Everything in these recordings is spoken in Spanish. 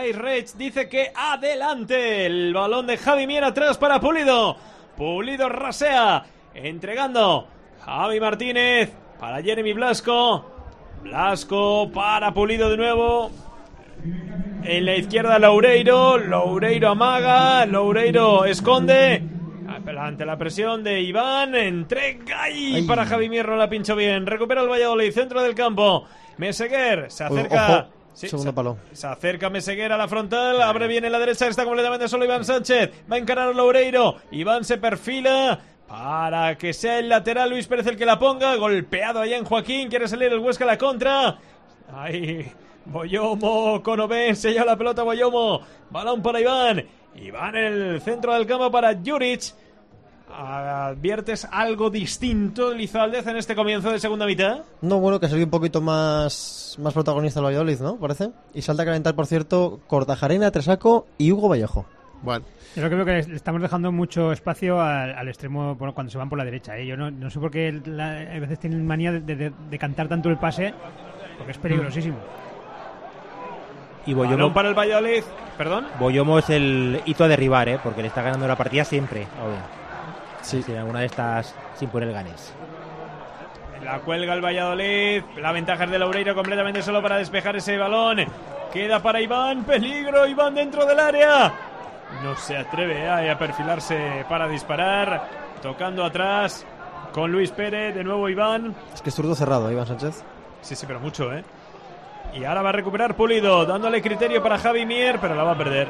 Reich dice que adelante. El balón de Javi Mier atrás para Pulido. Pulido rasea, entregando Javi Martínez para Jeremy Blasco. Blasco para Pulido de nuevo. En la izquierda Loureiro. Loureiro amaga. Loureiro esconde. Ante la presión de Iván. Entrega y para Javi Mier no la pinchó bien. Recupera el Valladolid. Centro del campo. Meseguer se acerca. Sí, segundo palo. Se acerca Meseguer a la frontal. Abre bien en la derecha. Está completamente solo Iván Sánchez. Va a encarar a Loureiro. Iván se perfila para que sea el lateral Luis Pérez el que la ponga. Golpeado allá en Joaquín. Quiere salir el Huesca a la contra. Ahí Boyomo con Oben. Se lleva la pelota Boyomo. Balón para Iván. Iván en el centro del campo para Juric. ¿Adviertes algo distinto, Lizaldez, en este comienzo de segunda mitad? No, bueno, que sería un poquito más protagonista el Valladolid, ¿no? Parece. Y salta a calentar, por cierto, Kortajarena, Tresaco y Hugo Vallejo. Bueno. Yo creo que le estamos dejando mucho espacio al extremo cuando se van por la derecha. Yo no sé por qué a veces tienen manía de cantar tanto el pase, porque es peligrosísimo. Y Boyomo, balón para el Valladolid. ¿Perdón? Boyomo es el hito a derribar, porque le está ganando la partida siempre. Sí. Si en alguna de estas sin poner el ganés. La cuelga el Valladolid. La ventaja es de Loureiro completamente solo para despejar ese balón. Queda para Iván. Peligro. Iván dentro del área. No se atreve a perfilarse para disparar. Tocando atrás con Luis Pérez. De nuevo Iván. Es que es zurdo cerrado, Iván Sánchez. Sí, pero mucho, ¿eh? Y ahora va a recuperar Pulido, dándole criterio para Javi Mier, pero la va a perder.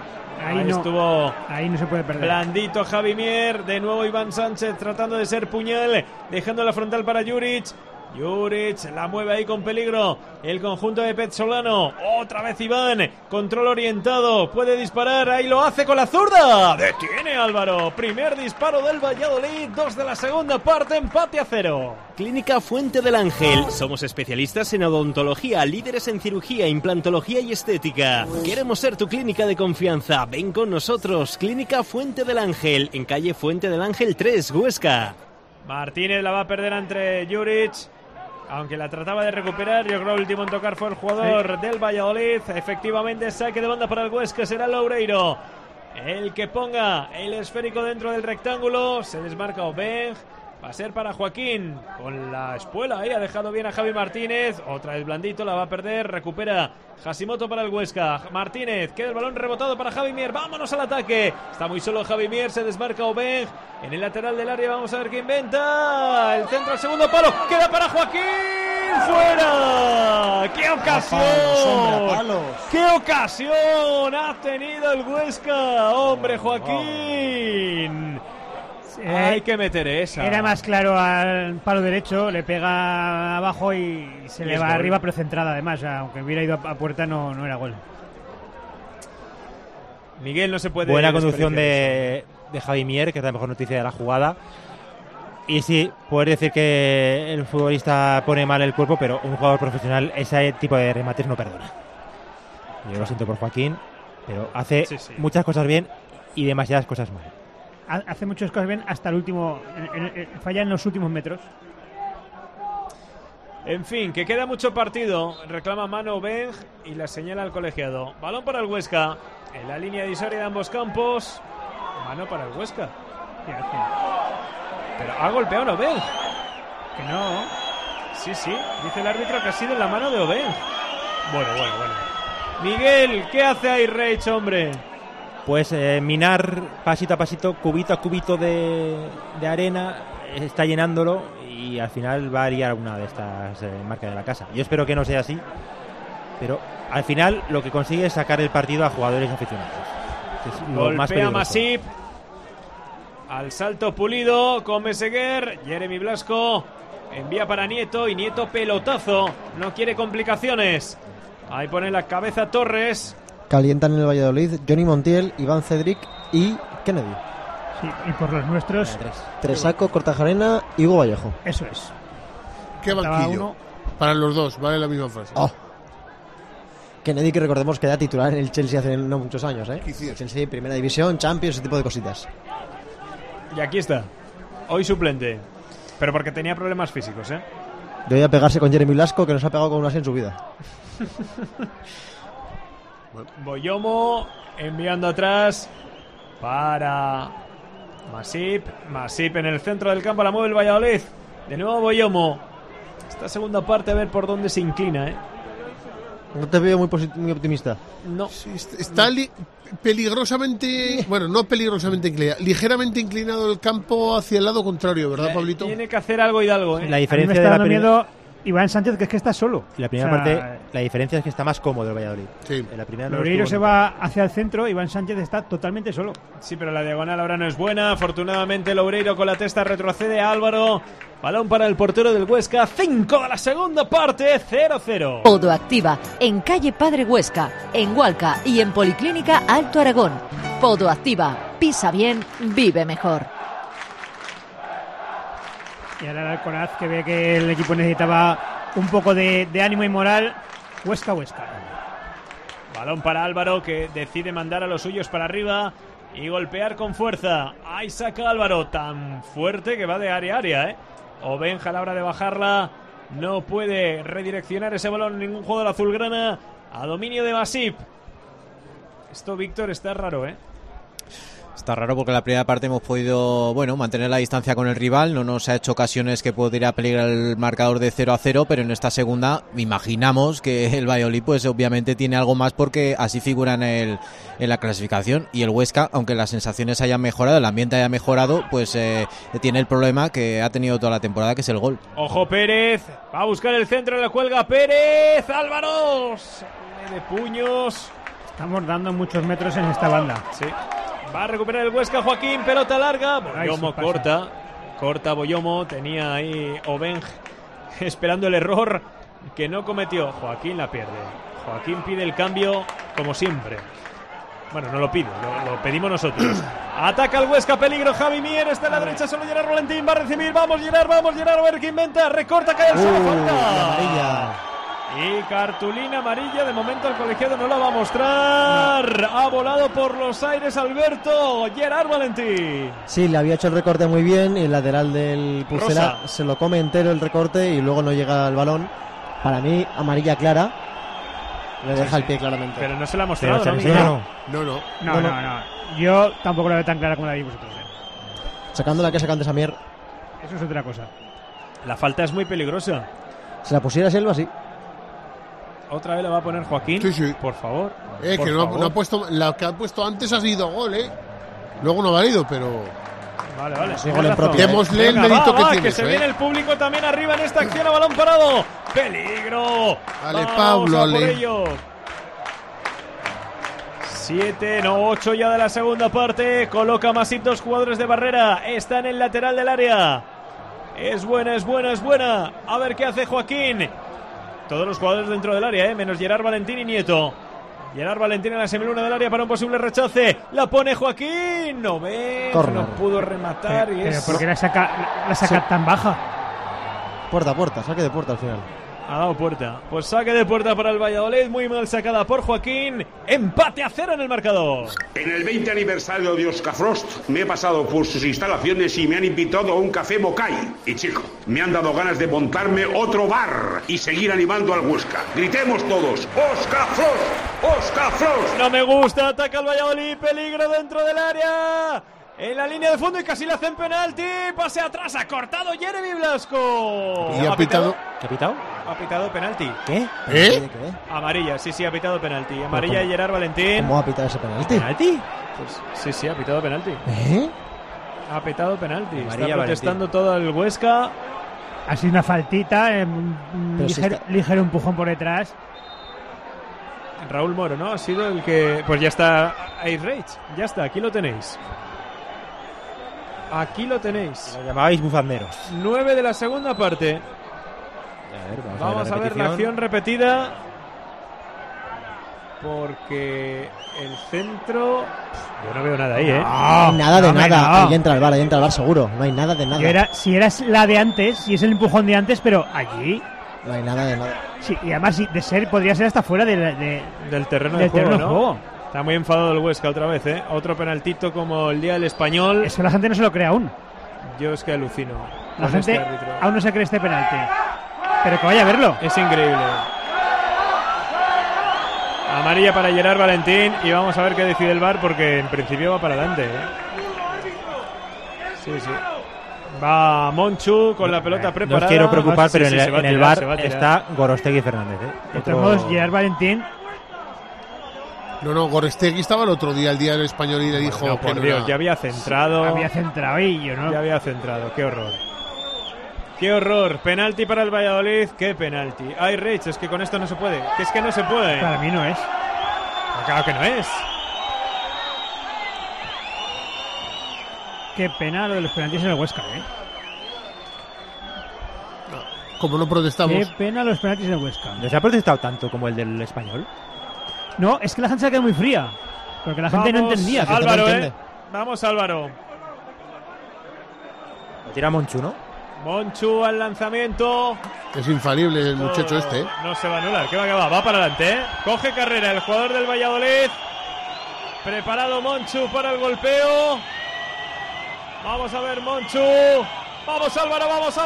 Ahí no se puede perder. Blandito Javi Mier, de nuevo Iván Sánchez tratando de ser puñal, dejando la frontal para Juric. Juric la mueve ahí con peligro el conjunto de Pezzolano. Otra vez Iván, control orientado, puede disparar, ahí lo hace con la zurda. Detiene Álvaro, primer disparo del Valladolid, 2 de la segunda parte, empate a 0. Clínica Fuente del Ángel. Somos especialistas en odontología, líderes en cirugía, implantología y estética. Queremos ser tu clínica de confianza. Ven con nosotros. Clínica Fuente del Ángel, en calle Fuente del Ángel 3, Huesca. Martínez la va a perder entre Juric. Aunque la trataba de recuperar, yo creo que el último en tocar fue el jugador del Valladolid. Efectivamente, saque de banda para el Huesca, será Loureiro el que ponga el esférico dentro del rectángulo. Se desmarca Obeng. Va a ser para Joaquín con la espuela ahí. Ha dejado bien a Javi Martínez. Otra vez blandito, la va a perder. Recupera Hashimoto para el Huesca. Martínez, queda el balón rebotado para Javi Mier. Vámonos al ataque. Está muy solo Javi Mier. Se desmarca Obeng. En el lateral del área vamos a ver qué inventa. El centro al segundo palo. Queda para Joaquín. ¡Fuera! ¡Qué ocasión! ¡Qué ocasión ha tenido el Huesca! ¡Hombre, Joaquín! Hay que meter esa. Era más claro al palo derecho, le pega abajo y se le va gol. arriba, pero centrada además. Aunque hubiera ido a puerta, no era gol. Miguel no se puede. Buena conducción de Javi Mier, que es la mejor noticia de la jugada. Y sí, poder decir que el futbolista pone mal el cuerpo, pero un jugador profesional ese tipo de remates no perdona. Yo lo siento por Joaquín, pero hace muchas cosas bien y demasiadas cosas mal. Hace muchas cosas bien hasta el último. Falla en los últimos metros. En fin, que queda mucho partido. Reclama mano Beng y la señala al colegiado. Balón para el Huesca. En la línea divisoria de ambos campos. Mano para el Huesca. Pero ha golpeado a Obeng. Que no. Sí, dice el árbitro que ha sido en la mano de Obeng. Bueno. Miguel, ¿qué hace ahí Reich, hombre? Pues minar pasito a pasito, cubito a cubito de arena, está llenándolo y al final va a liar una de estas marcas de la casa. Yo espero que no sea así, pero al final lo que consigue es sacar el partido a jugadores aficionados. Golpea Masip. Al salto Pulido con Meseguer. Jeremy Blasco envía para Nieto y Nieto pelotazo. No quiere complicaciones. Ahí pone la cabeza Torres. Calientan en el Valladolid Johnny Montiel, Iván Cedric y Kennedy. Sí, y por los nuestros Tresaco, Kortajarena y Hugo Vallejo. Eso es. ¿Qué banquillo? Para los dos, vale la misma frase. Kennedy, que recordemos que era titular en el Chelsea hace no muchos años, ¿eh? Chelsea, primera división, Champions, ese tipo de cositas. Y aquí está. Hoy suplente. Pero porque tenía problemas físicos, ¿eh? De hoy a pegarse con Jeremy Blasco, que nos ha pegado con una en su vida. Boyomo enviando atrás para Masip. Masip en el centro del campo, la mueve el Valladolid. De nuevo Boyomo. Esta segunda parte a ver por dónde se inclina, ¿eh? No te veo muy optimista. No. Sí, está peligrosamente, bueno, no peligrosamente inclinado, ligeramente inclinado el campo hacia el lado contrario, ¿verdad, Pablito? Tiene que hacer algo Hidalgo, ¿eh? La A mí diferencia me está de la dando primera, miedo Iván Sánchez, que es que está solo. la primera O sea, parte, la diferencia es que está más cómodo el Valladolid. Sí. En la primera no lo Loureiro estuvo se nunca. va hacia el centro, Iván Sánchez está totalmente solo. Sí, pero la diagonal ahora no es buena. Afortunadamente Loureiro con la testa retrocede a Álvaro. Balón para el portero del Huesca. 5 de la segunda parte. 0-0. Podo Activa, en calle Padre Huesca, en Hualca y en Policlínica Alto Aragón. Podo Activa, pisa bien, vive mejor. Y ahora el Alcoraz, que ve que el equipo necesitaba un poco de ánimo y moral. Huesca. Balón para Álvaro, que decide mandar a los suyos para arriba y golpear con fuerza. Ahí saca Álvaro, tan fuerte que va de área a área, ¿eh? Obenja a la hora de bajarla no puede redireccionar ese balón ningún jugador azulgrana. A dominio de Masip. Esto, Víctor, está raro, ¿eh? Está raro porque en la primera parte hemos podido, mantener la distancia con el rival, no nos ha hecho ocasiones que pudiera peligrar el marcador de 0-0, pero en esta segunda imaginamos que el Valladolid pues obviamente tiene algo más porque así figura en la clasificación, y el Huesca, aunque las sensaciones hayan mejorado, el ambiente haya mejorado, pues tiene el problema que ha tenido toda la temporada, que es el gol. Ojo Pérez, va a buscar el centro, la cuelga Pérez, Álvaro, de puños. Estamos dando muchos metros en esta banda. Sí. Va a recuperar el Huesca Joaquín, pelota larga. Boyomo corta Boyomo. Tenía ahí Obenj esperando el error que no cometió. Joaquín la pierde. Joaquín pide el cambio como siempre. Bueno, no lo pide, lo pedimos nosotros. Ataca el Huesca, peligro Javi Mier. Está en la derecha, solo Gerard Valentín va a recibir. Vamos Gerard, a ver qué inventa. Recorta, cae el suelo, falta. Amarilla. Y cartulina amarilla, de momento el colegiado no la va a mostrar. Ha volado por los aires Alberto Gerard Valentín. Sí, le había hecho el recorte muy bien y el lateral del Pucela Rosa. se lo come entero el recorte y luego no llega al balón. Para mí, amarilla clara. Le deja el pie claramente. Pero no se la ha mostrado, Pero ¿no, sí, Miguel? No. No. Yo tampoco la veo tan clara como la vi vosotros. Sacando la que sacan de Samier. Eso es otra cosa. La falta es muy peligrosa. Si la pusiera Selva, sí. Otra vez la va a poner Joaquín. Sí. Por favor. Que por no favor. ha puesto, la que ha puesto antes ha sido gol, Luego no ha valido, pero Vale. Sí, gol en propio. démosle el Venga, mérito que tiene que eso, se viene el público también arriba en esta acción a balón parado. ¡Peligro! Ale, Vamos Pablo, a por ale. ello. 8 ya de la segunda parte. Coloca Masip, 2 jugadores de barrera. Está en el lateral del área. Es buena. A ver qué hace Joaquín. Todos los jugadores dentro del área, menos Gerard Valentín y Nieto. Gerard Valentín en la semiluna del área para un posible rechace. La pone Joaquín. No pudo rematar. Pero ¿por qué la saca tan baja? Puerta, saque de puerta al final. Ha dado puerta. Pues saque de puerta para el Valladolid. Muy mal sacada por Joaquín. Empate a 0 en el marcador. En el 20 aniversario de Oscar Frost me he pasado por sus instalaciones y me han invitado a un café Mocay. Y chico, me han dado ganas de montarme otro bar y seguir animando al Huesca. Gritemos todos: ¡Oscar Frost! ¡Oscar Frost! No me gusta. Ataca el Valladolid. Peligro dentro del área. En la línea de fondo y casi le hacen penalti. Pase atrás. Ha cortado Jeremy Blasco. y ha pitado. ¿Qué ha pitado? Ha pitado penalti. ¿Qué? ¿Qué? Amarilla. Sí, ha pitado penalti. Amarilla de Gerard Valentín. ¿Cómo va a pitar ese penalti? ¿Penalti? Pues sí, ha pitado penalti. Ha pitado penalti. Amarilla Está protestando todo el Huesca. Ha sido una faltita, Pero si está- ligero empujón por detrás. Raúl Moro, ¿no? Ha sido el que... Pues ya está Ace Rage. Ya está, aquí lo tenéis. Aquí lo tenéis. Lo llamabais bufanderos. 9 de la segunda parte. A ver, Vamos a ver la acción repetida. Porque el centro... Yo no veo nada ahí, ¿eh? No hay nada de hombre, nada. no. Ahí entra el bar seguro. No hay nada de nada. Si era la de antes, si es el empujón de antes, pero allí... No hay nada de nada. Sí, y además podría ser hasta fuera Del terreno de del juego, terreno de ¿no? juego. Está muy enfadado el Huesca otra vez, ¿eh? Otro penaltito como el día del Español. Eso la gente no se lo cree aún. Yo es que alucino. La con gente este árbitro. aún no se cree este penalti. Pero que vaya a verlo. Es increíble. Amarilla para Gerard Valentín y vamos a ver qué decide el VAR porque en principio va para adelante. Sí. Va Monchu con la pelota preparada. No os quiero preocupar, pero Sí, en el VAR está Gorostegui Fernández. De todos modos, Gerard Valentín. No, Gorostegui estaba el otro día, el día del Español, y le dijo No, por que Dios, no ya había centrado. Y yo no. Ya había centrado, qué horror. Qué horror, penalti para el Valladolid, qué penalti. Ay, Reich, es que con esto no se puede. Que es que no se puede. Para mí no es. Claro que no es. Qué pena lo de los penaltis en el Huesca, Como no protestamos. Qué pena los penaltis en el Huesca. ¿No se ha protestado tanto como el del Español? No, es que la gente se ha quedado muy fría. Porque la gente no entendía. Álvaro, Vamos, Álvaro. Lo tira Monchu, ¿no? Monchu al lanzamiento. Es infalible el muchacho este. No se va a anular. ¿Qué va? Va para adelante, Coge carrera el jugador del Valladolid. Preparado Monchu para el golpeo. Vamos a ver Monchu. Vamos Álvaro.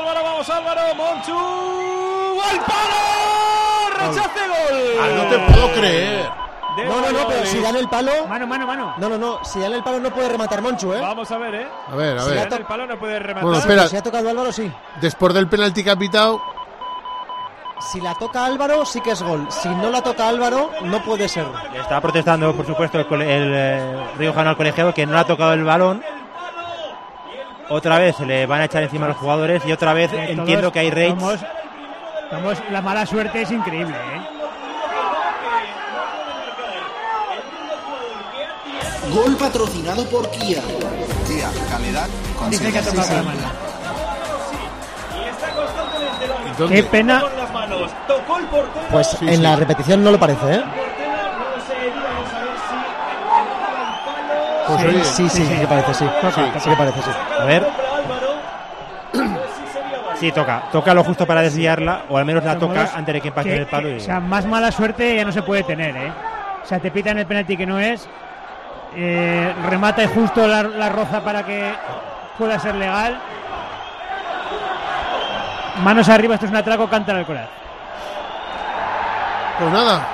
Monchu. ¡Al palo! ¡Rechace gol! No te puedo creer. No, pero si dan el palo... Mano. No, si dan el palo no puede rematar Monchu, Vamos a ver, A ver. Si dan el palo no puede rematar. Bueno, espera. Si ha tocado Álvaro, sí. Después del penalti que ha pitado, Si la toca Álvaro, sí que es gol. Si no la toca Álvaro, no puede ser. Está protestando, por supuesto, el riojano al colegiado, que no le ha tocado el balón. Otra vez se le van a echar encima a los jugadores y otra vez entiendo que hay rage. La mala suerte es increíble, Gol patrocinado por Kia. Kia, calidad con Dice que ha tocado la mano. ¿dónde? Qué pena. Pues en la repetición no lo parece, Pues oye, Sí que parece, sí. Sí que parece, sí. A ver. Sí, toca lo justo para desviarla, o al menos la toca antes de que impacte en el palo. O sea, más mala suerte ya no se puede tener, O sea, te pitan el penalti que no es, remata y justo la roza para que pueda ser legal. Manos arriba, esto es un atraco, canta el Alcoraz. Pues nada.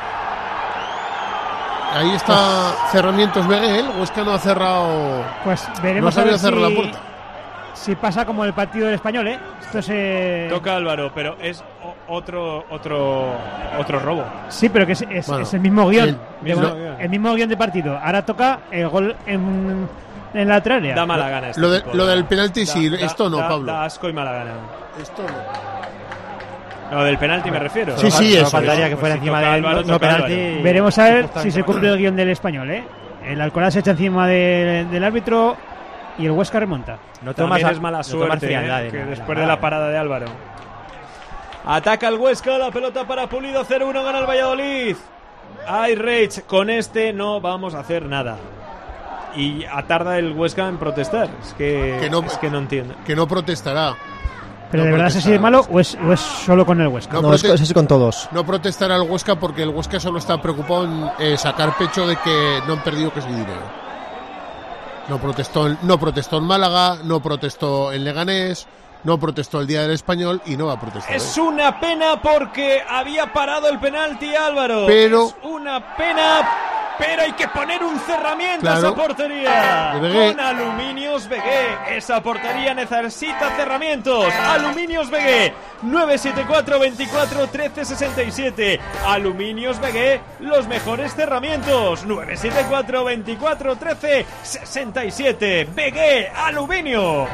Ahí está Cerramientos Begué, el Huesca no ha cerrado. Pues No ha veremos a sabido ver cerrar la puerta. si pasa como el partido del Español, Esto se... Toca Álvaro, pero es otro robo. Sí, pero que es el mismo guión. El mismo guión de partido. Ahora toca el gol en la otra área. Da mala gana. Lo del penalti sí, esto no, Pablo. Da asco y mala gana. Esto no. Lo del penalti me refiero. Sí, eso. Faltaría que fuera encima del no penalti. Veremos a ver si se cumple el guión del Español, El Alcoraz se echa encima del árbitro y el Huesca remonta. También es mala suerte que después de la parada de Álvaro. Ataca el Huesca, la pelota para Pulido, 0-1, gana el Valladolid. Ay, Reich, con este no vamos a hacer nada. Y atarda el Huesca en protestar. Es que no entiendo. Que no protestará. ¿Pero de verdad es así de malo o es solo con el Huesca? No, es así con todos. No protestará el Huesca porque el Huesca solo está preocupado en sacar pecho de que no han perdido que es dinero. No protestó en Málaga, no protestó en Leganés, no protestó el día del Español y no va a protestar. Es una pena porque había parado el penalti, Álvaro. Pero es una pena, pero hay que poner un cerramiento a esa portería. Con Aluminios Begué. Esa portería necesita cerramientos. Aluminios Begué. 974 24 13 67. Aluminios Begué, los mejores cerramientos. 974 24 13 67. Begué, Aluminios.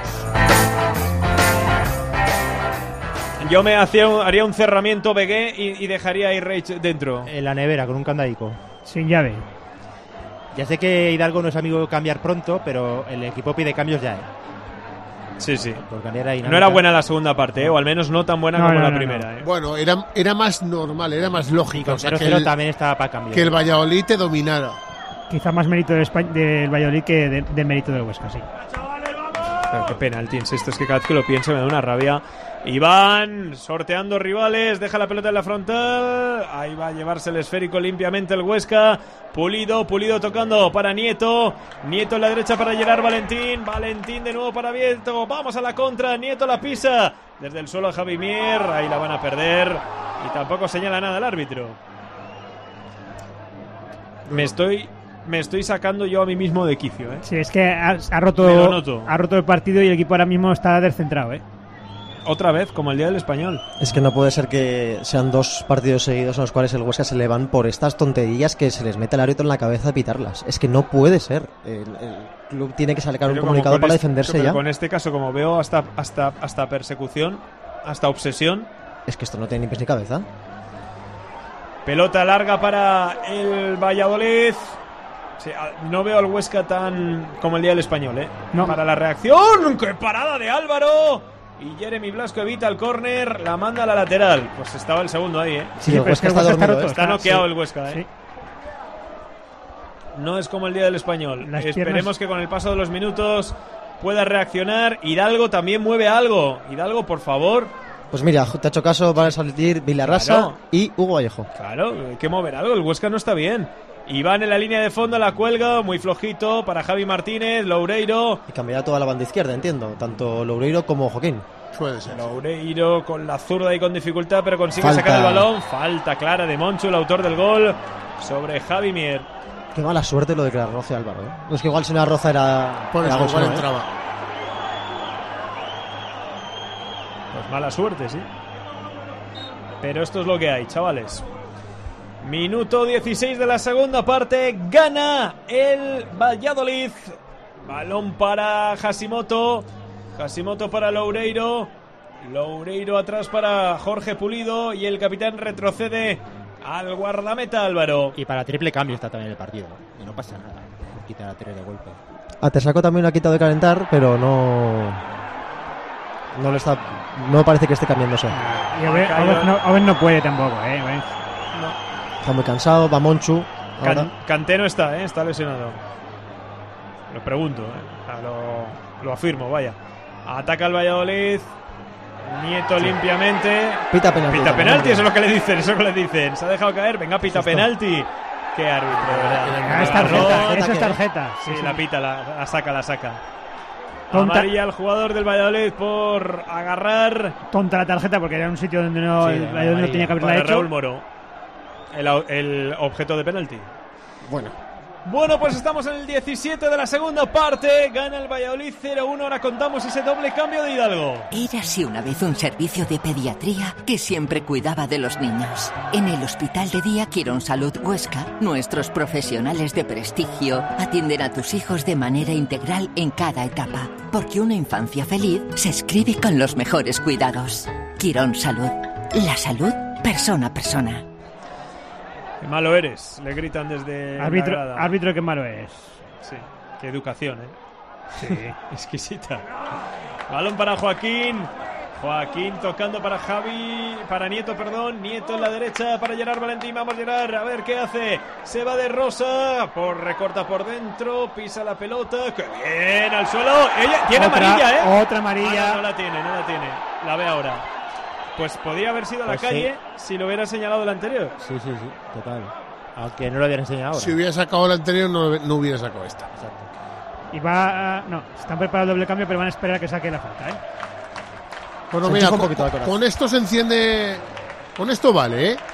Yo haría un cerramiento Begué y dejaría a Irreich dentro. En la nevera, con un candadico. Sin llave. Ya sé que Hidalgo no es amigo de cambiar pronto, pero el equipo pide cambios ya. Sí. No era buena la segunda parte, o al menos no tan buena como la primera. Bueno, era más normal, era más lógico. O sea, que también estaba para cambiar. Que el Valladolid te dominara. Quizá más mérito del Valladolid que de mérito del Huesca, sí. Pero qué penalti, insisto, es que cada vez que lo pienso me da una rabia. Iván sorteando rivales, deja la pelota en la frontal, ahí va a llevarse el esférico limpiamente el Huesca. Pulido tocando para Nieto en la derecha para Gerard Valentín de nuevo para Nieto, vamos a la contra, Nieto la pisa desde el suelo a Javi Mier, ahí la van a perder y tampoco señala nada el árbitro. me estoy sacando yo a mí mismo de quicio, ¿eh? Sí, es que ha Me lo roto noto. el partido y el equipo ahora mismo está descentrado, ¿eh? Otra vez, como el día del Español. Es que no puede ser que sean 2 partidos seguidos en los cuales el Huesca se le van por estas tonterías que se les mete el árbitro en la cabeza de pitarlas. Es que no puede ser. El club tiene que sacar un Pero comunicado como para con defenderse pero ya. Con este caso, como veo hasta persecución, hasta obsesión. Es que esto no tiene ni pies ni cabeza. Pelota larga para el Valladolid. Sí, no veo al Huesca tan como el día del Español, ¿eh? No. Para la reacción. ¡Qué parada de Álvaro! Y Jeremy Blasco evita el córner, la manda a la lateral. Pues estaba el segundo ahí, ¿eh? Sí, el pero es Huesca que está el Huesca está dormido. roto. Está noqueado Sí. el Huesca, ¿eh? Sí. No es como el día del Español. Las Esperemos piernas- que con el paso de los minutos pueda reaccionar. Hidalgo también mueve algo. Hidalgo, por favor. Pues mira, te ha hecho caso, van a salir Vilarrasa Claro. y Hugo Vallejo. Claro, hay que mover algo. El Huesca no está bien. Iván en la línea de fondo, la cuelga, muy flojito para Javi Martínez, Loureiro. Y cambiará toda la banda izquierda, entiendo. Tanto Loureiro como Joaquín. Puede ser. Loureiro con la zurda y con dificultad, pero consigue Falta. sacar el balón. Falta clara de Monchu, el autor del gol, sobre Javi Mier. Qué mala suerte lo de que la roce Álvaro, ¿eh? No, es que igual si no la roza era... Por era eso gol, igual ¿no, eh? entraba. Pues mala suerte, sí. Pero esto es lo que hay, chavales. Minuto 16 de la segunda parte. Gana el Valladolid. Balón para Hashimoto. Hashimoto para Loureiro. Loureiro atrás para Jorge Pulido. Y el capitán retrocede al guardameta Álvaro. Y para triple cambio está también el partido. Y no pasa nada. Quitar a 3 de golpe. A Tesaco también lo ha quitado de calentar, pero no... No le está... No parece que esté cambiándose. Y Oven no puede tampoco, ¿eh? Oven. Está muy cansado, va Monchu. Ahora... Kanté no está, está lesionado. Lo pregunto, lo afirmo, vaya. Ataca el Valladolid. Nieto limpiamente. Pita penalti. Pita penalti, eso es lo que le dicen, eso es lo que le dicen. Se ha dejado caer, venga, pita Susto. penalti. Qué árbitro, de verdad. Es tarjeta, eso es tarjeta. Sí, la pita, la saca. Tonta. Amarilla al jugador del Valladolid por agarrar. Tonta la tarjeta porque era un sitio donde no, Sí, el Valladolid no tenía que haberla para hecho. Raúl Moro. El objeto de penalti. Bueno. Bueno, pues estamos en el 17 de la segunda parte. Gana el Valladolid 0-1. Ahora contamos ese doble cambio de Hidalgo. Érase una vez un servicio de pediatría que siempre cuidaba de los niños. En el Hospital de Día Quirónsalud Huesca, nuestros profesionales de prestigio atienden a tus hijos de manera integral en cada etapa. Porque una infancia feliz se escribe con los mejores cuidados. Quirónsalud. La salud persona a persona. Qué malo eres, le gritan desde la grada. Árbitro, qué malo es. Sí, qué educación, ¿eh? Sí. Exquisita. Balón para Joaquín. Joaquín tocando para Nieto, perdón. Nieto en la derecha para Gerard Valentín. Vamos Gerard, a ver qué hace. Se va de Rosa, recorta por dentro, pisa la pelota. ¡Qué bien! Al suelo. Ella tiene amarilla, ¿eh? Otra amarilla. No la tiene. La ve ahora. Pues podía haber sido a la Pues calle si lo hubiera señalado el anterior. Sí, total. Aunque no lo hubieran enseñado ahora. Si hubiera sacado la anterior, no hubiera sacado esta. Exacto. Y no, están preparados el doble cambio, pero van a esperar a que saque la falta, ¿eh? Bueno, Se mira, enchufa un poquito la coraza. con esto se enciende. Con esto vale, ¿eh?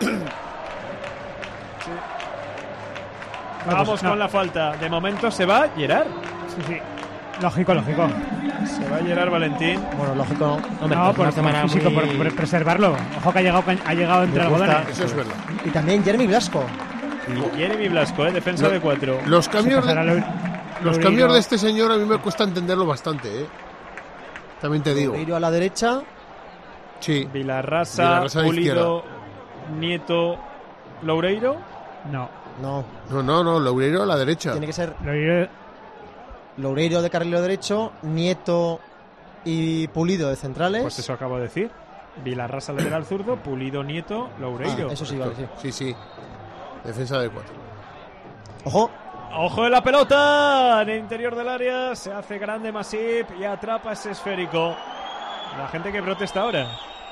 Vamos pues no. con la falta. De momento se va Gerard. Sí. Lógico. Se va Gerard Valentín. Bueno, lógico. Hombre, No, pues por una semana físico, muy- por preservarlo. Ojo que ha llegado entre Me gusta. algodones. Eso es verdad. Y también Jeremy Blasco. Jeremy Blasco, defensa de 4. Los cambios, Se pasará los Loureiro. cambios de este señor a mí me cuesta entenderlo bastante, ¿eh? También te digo. Loureiro a la derecha. Sí. Vilarrasa, Vilarrasa de Pulido, Nieto, Loureiro. No. No, Loureiro a la derecha. tiene que ser Loureiro- Loureiro de carrilero derecho, Nieto y Pulido de centrales. Pues eso acabo de decir. Vilarrasa lateral zurdo, Pulido, Nieto, Loureiro. Eso sí, vale, sí. Sí. Defensa de 4. Ojo, Ojo de la pelota en el interior del área. Se hace grande Masip y atrapa ese esférico. La gente que protesta ahora.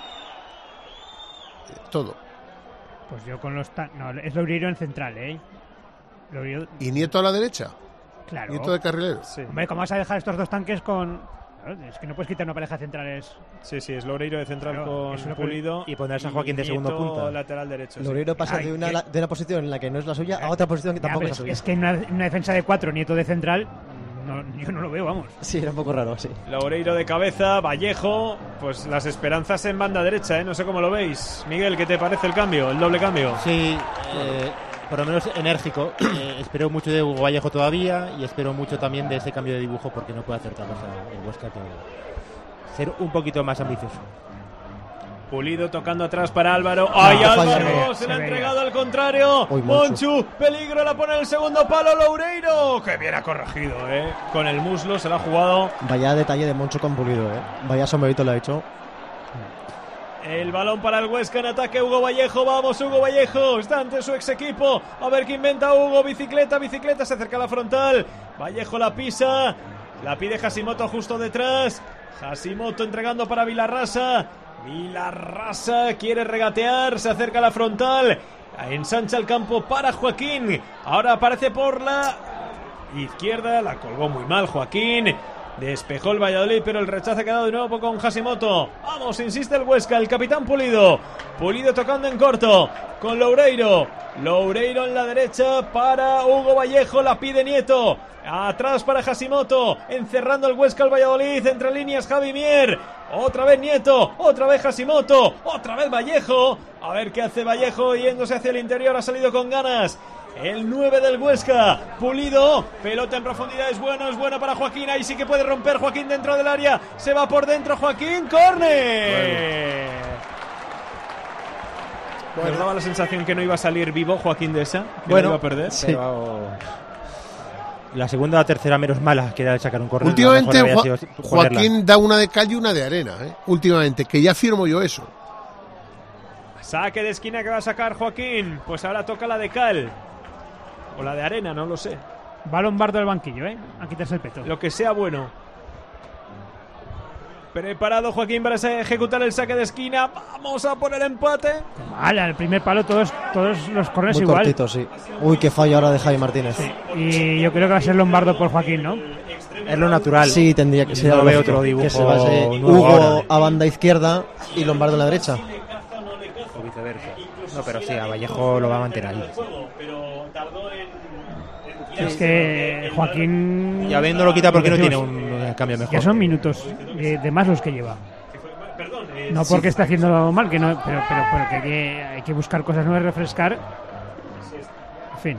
Todo. Pues yo con los... No, es Loureiro en central, ¿eh? Loureiro... ¿Y Nieto a la derecha? Claro. Nieto de carrilero. Sí. Hombre, ¿cómo vas a dejar estos dos tanques con Claro, es que no puedes quitar una pareja de centrales. Sí, es Loureiro de central Claro, con Pulido. Y ponerse a Joaquín de segundo Nieto punta. lateral derecho. Sí. Loureiro pasa de una posición en la que no es la suya a otra posición que Ya, tampoco pero es la suya. es que en una defensa de 4, Nieto de central, yo no lo veo, vamos. Sí, era un poco raro, sí. Loureiro de cabeza, Vallejo, pues las esperanzas en banda derecha, ¿eh? No sé cómo lo veis. Miguel, ¿qué te parece el cambio, el doble cambio? Sí, por lo menos enérgico. Espero mucho de Hugo Vallejo todavía y espero mucho también de ese cambio de dibujo porque no puede hacer otra cosa el Huesca que ser un poquito más ambicioso. Pulido tocando atrás para Álvaro. ¡Ay, Álvaro! Se le ha veía. entregado al contrario. Uy, Monchu, peligro, la pone en el segundo palo Loureiro. ¡Qué bien ha corregido, eh! Con el muslo se la ha jugado. Vaya detalle de Moncho con Pulido, Vaya sombrerito le ha hecho. El balón para el Huesca en ataque, Hugo Vallejo, vamos Hugo Vallejo, está ante su ex equipo, a ver qué inventa Hugo, bicicleta, se acerca a la frontal, Vallejo la pisa, la pide Hashimoto justo detrás, Hashimoto entregando para Vilarrasa quiere regatear, se acerca a la frontal, ensancha el campo para Joaquín, ahora aparece por la izquierda, la colgó muy mal Joaquín. Despejó el Valladolid, pero el rechazo ha quedado de nuevo con Hashimoto. Vamos, insiste el Huesca, el capitán Pulido. Pulido tocando en corto con Loureiro. Loureiro en la derecha para Hugo Vallejo, la pide Nieto. Atrás para Hashimoto, encerrando el Huesca al Valladolid, entre líneas Javi Mier. Otra vez Nieto, otra vez Hashimoto, otra vez Vallejo. A ver qué hace Vallejo yéndose hacia el interior, ha salido con ganas. El 9 del Huesca, Pulido, pelota en profundidad, es bueno para Joaquín, ahí sí que puede romper Joaquín dentro del área, se va por dentro Joaquín, ¡córner! Nos daba la sensación que no iba a salir vivo Joaquín de esa, que Bueno, iba a perder. Sí. Pero la segunda o la tercera menos mala que era el sacar un córner. Últimamente La mejor habría sido ponerla. Joaquín da una de cal y una de arena, últimamente, que ya firmo yo eso. Saque de esquina que va a sacar Joaquín, pues ahora toca la de cal, o la de arena, no lo sé. Va Lombardo del banquillo, a quitarse el peto. Lo que sea bueno. Preparado Joaquín para ejecutar el saque de esquina. Vamos a poner empate. Mal, al primer palo todos los corners Muy igual. cortito, sí. Uy, qué fallo ahora de Javi Martínez. Sí. Y yo creo que va a ser Lombardo por Joaquín, ¿no? Es lo natural. Sí, tendría que ser. No veo lógico, otro dibujo que se base nuevo Hugo ahora. a banda izquierda y Lombardo en la derecha. O viceversa. No, pero sí, a Vallejo lo va a mantener ahí. Es que Joaquín... Ya ven, no lo quita porque no tiene un cambio mejor. Ya son minutos de más los que lleva. No porque esté haciendo mal, que no, pero porque hay que buscar cosas nuevas, refrescar. En fin.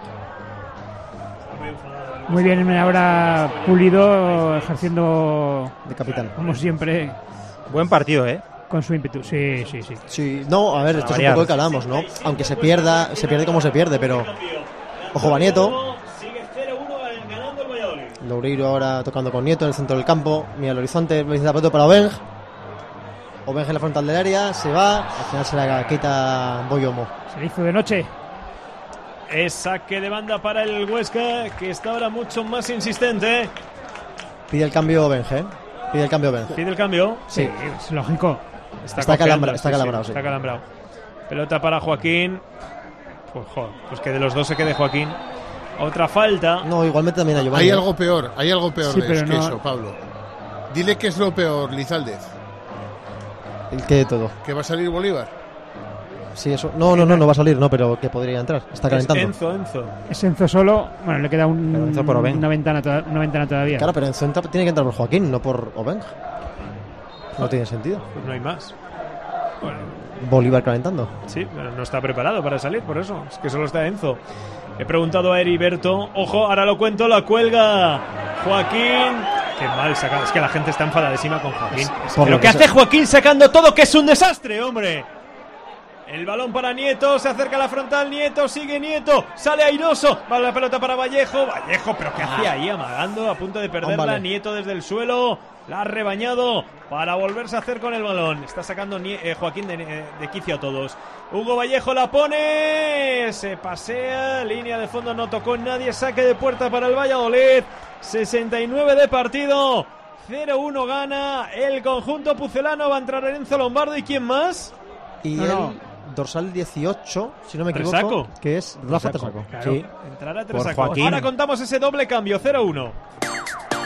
Muy bien ahora Pulido ejerciendo de capitán. Como siempre. Buen partido, Con su ímpetu. Sí. Sí, no, a ver, esto es un poco el que hablamos, ¿no? Aunque se pierde como se pierde, pero... Ojo va Nieto. Loureiro ahora tocando con Nieto en el centro del campo. Mira el horizonte, velocidad para Obeng. Obeng en la frontal del área, se va. Al final se la quita Boyomo. Se le hizo de noche. Es saque de banda para el Huesca, que está ahora mucho más insistente. Pide el cambio Obeng, Pide el cambio Obeng. ¿Pide el cambio? Sí. Es lógico. Está calambrado, sí. Está calambrado. Pelota para Joaquín. Pues joder, pues que de los dos se quede Joaquín. Otra falta. No, igualmente también a Giovanni. Hay algo peor Sí, que no... eso, Pablo. Dile que es lo peor, Lizaldez. ¿El qué de todo? Que va a salir Bolívar. Sí, eso. No va a salir, no, pero que podría entrar. Está calentando. Enzo. Es Enzo solo. Bueno, le queda Enzo por Obeng. una ventana todavía. Claro, pero Enzo tiene que entrar por Joaquín, no por Obeng. No tiene sentido. Pues no hay más. Bueno. Bolívar calentando. Sí, pero no está preparado para salir, por eso. Es que solo está Enzo. He preguntado a Heriberto. Ojo, ahora lo cuento, la cuelga Joaquín. Qué mal sacado. Es que la gente está enfadadísima con Joaquín. Pero ¿qué hace Joaquín sacando todo? Que es un desastre, hombre. El balón para Nieto, se acerca a la frontal, Nieto, sigue Nieto, sale airoso, va la pelota para Vallejo, pero ¿qué hacía ahí amagando? A punto de perderla, vale. Nieto desde el suelo, la ha rebañado para volverse a hacer con el balón, está sacando Joaquín de quicio a todos. Hugo Vallejo la pone, se pasea, línea de fondo, no tocó en nadie, saque de puerta para el Valladolid, 69 de partido, 0-1 gana el conjunto pucelano, va a entrar Enzo Lombardo, ¿y quién más? Y dorsal 18, si no me equivoco, Tresaco. que es Rafa Tresaco. Claro, Sí. entrará Por Tresaco. Joaquín. Ahora contamos ese doble cambio, 0-1.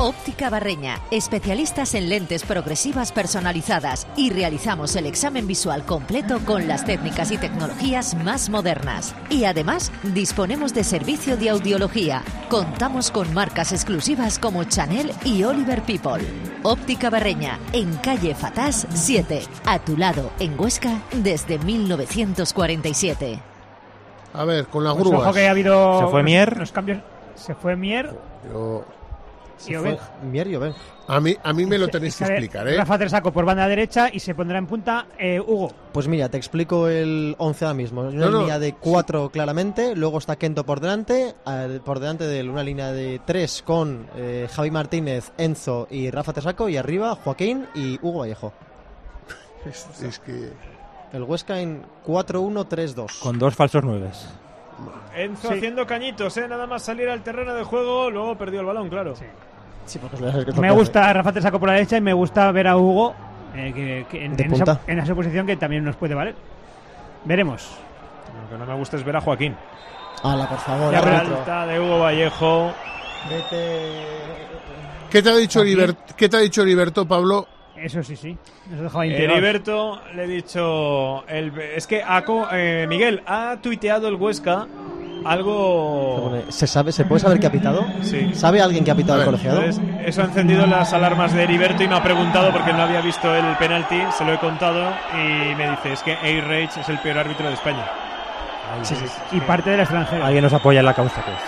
Óptica Barreña, especialistas en lentes progresivas personalizadas y realizamos el examen visual completo con las técnicas y tecnologías más modernas. Y además, disponemos de servicio de audiología. Contamos con marcas exclusivas como Chanel y Oliver People. Óptica Barreña, en calle Fatás 7, a tu lado, en Huesca, desde 1947. A ver, con las Pues grúas. ojo que ha habido Se fue Mier. los cambios. Se fue Mier. Se fue Mier y Oben. A mí me lo tenéis que Sale explicar, ¿eh? Rafa Tresaco por banda derecha y se pondrá en punta Hugo. Pues mira, te explico el 11 ahora mismo. Una línea de 4 claramente, luego está Kento por delante de él una línea de 3 con Javi Martínez, Enzo y Rafa Tresaco, y arriba Joaquín y Hugo Vallejo. Es que... El Huesca en 4-1-3-2. Con 2 falsos 9s. Enzo haciendo cañitos, nada más salir al terreno de juego, luego perdió el balón, claro. Sí, porque es lo que Me toca gusta Rafa Tresaco por la derecha y me gusta ver a Hugo que en punta. esa posición que también nos puede valer. Veremos. Lo que no me gusta es ver a Joaquín. hala, por favor, La árbitro. falta de Hugo Vallejo. Vete. ¿Qué te ha dicho Heriberto, Pablo? Eso sí. Nos dejaba integrar. Heriberto le he dicho... es que Miguel ha tuiteado el Huesca algo... ¿Se puede saber qué ha pitado? Sí. ¿Sabe alguien que ha pitado el colegiado? Entonces, eso ha encendido las alarmas de Heriberto y me ha preguntado porque no había visto el penalti, se lo he contado y me dice, es que Air Rage es el peor árbitro de España. Sí. Y parte del extranjero. Alguien nos apoya en la causa, pues.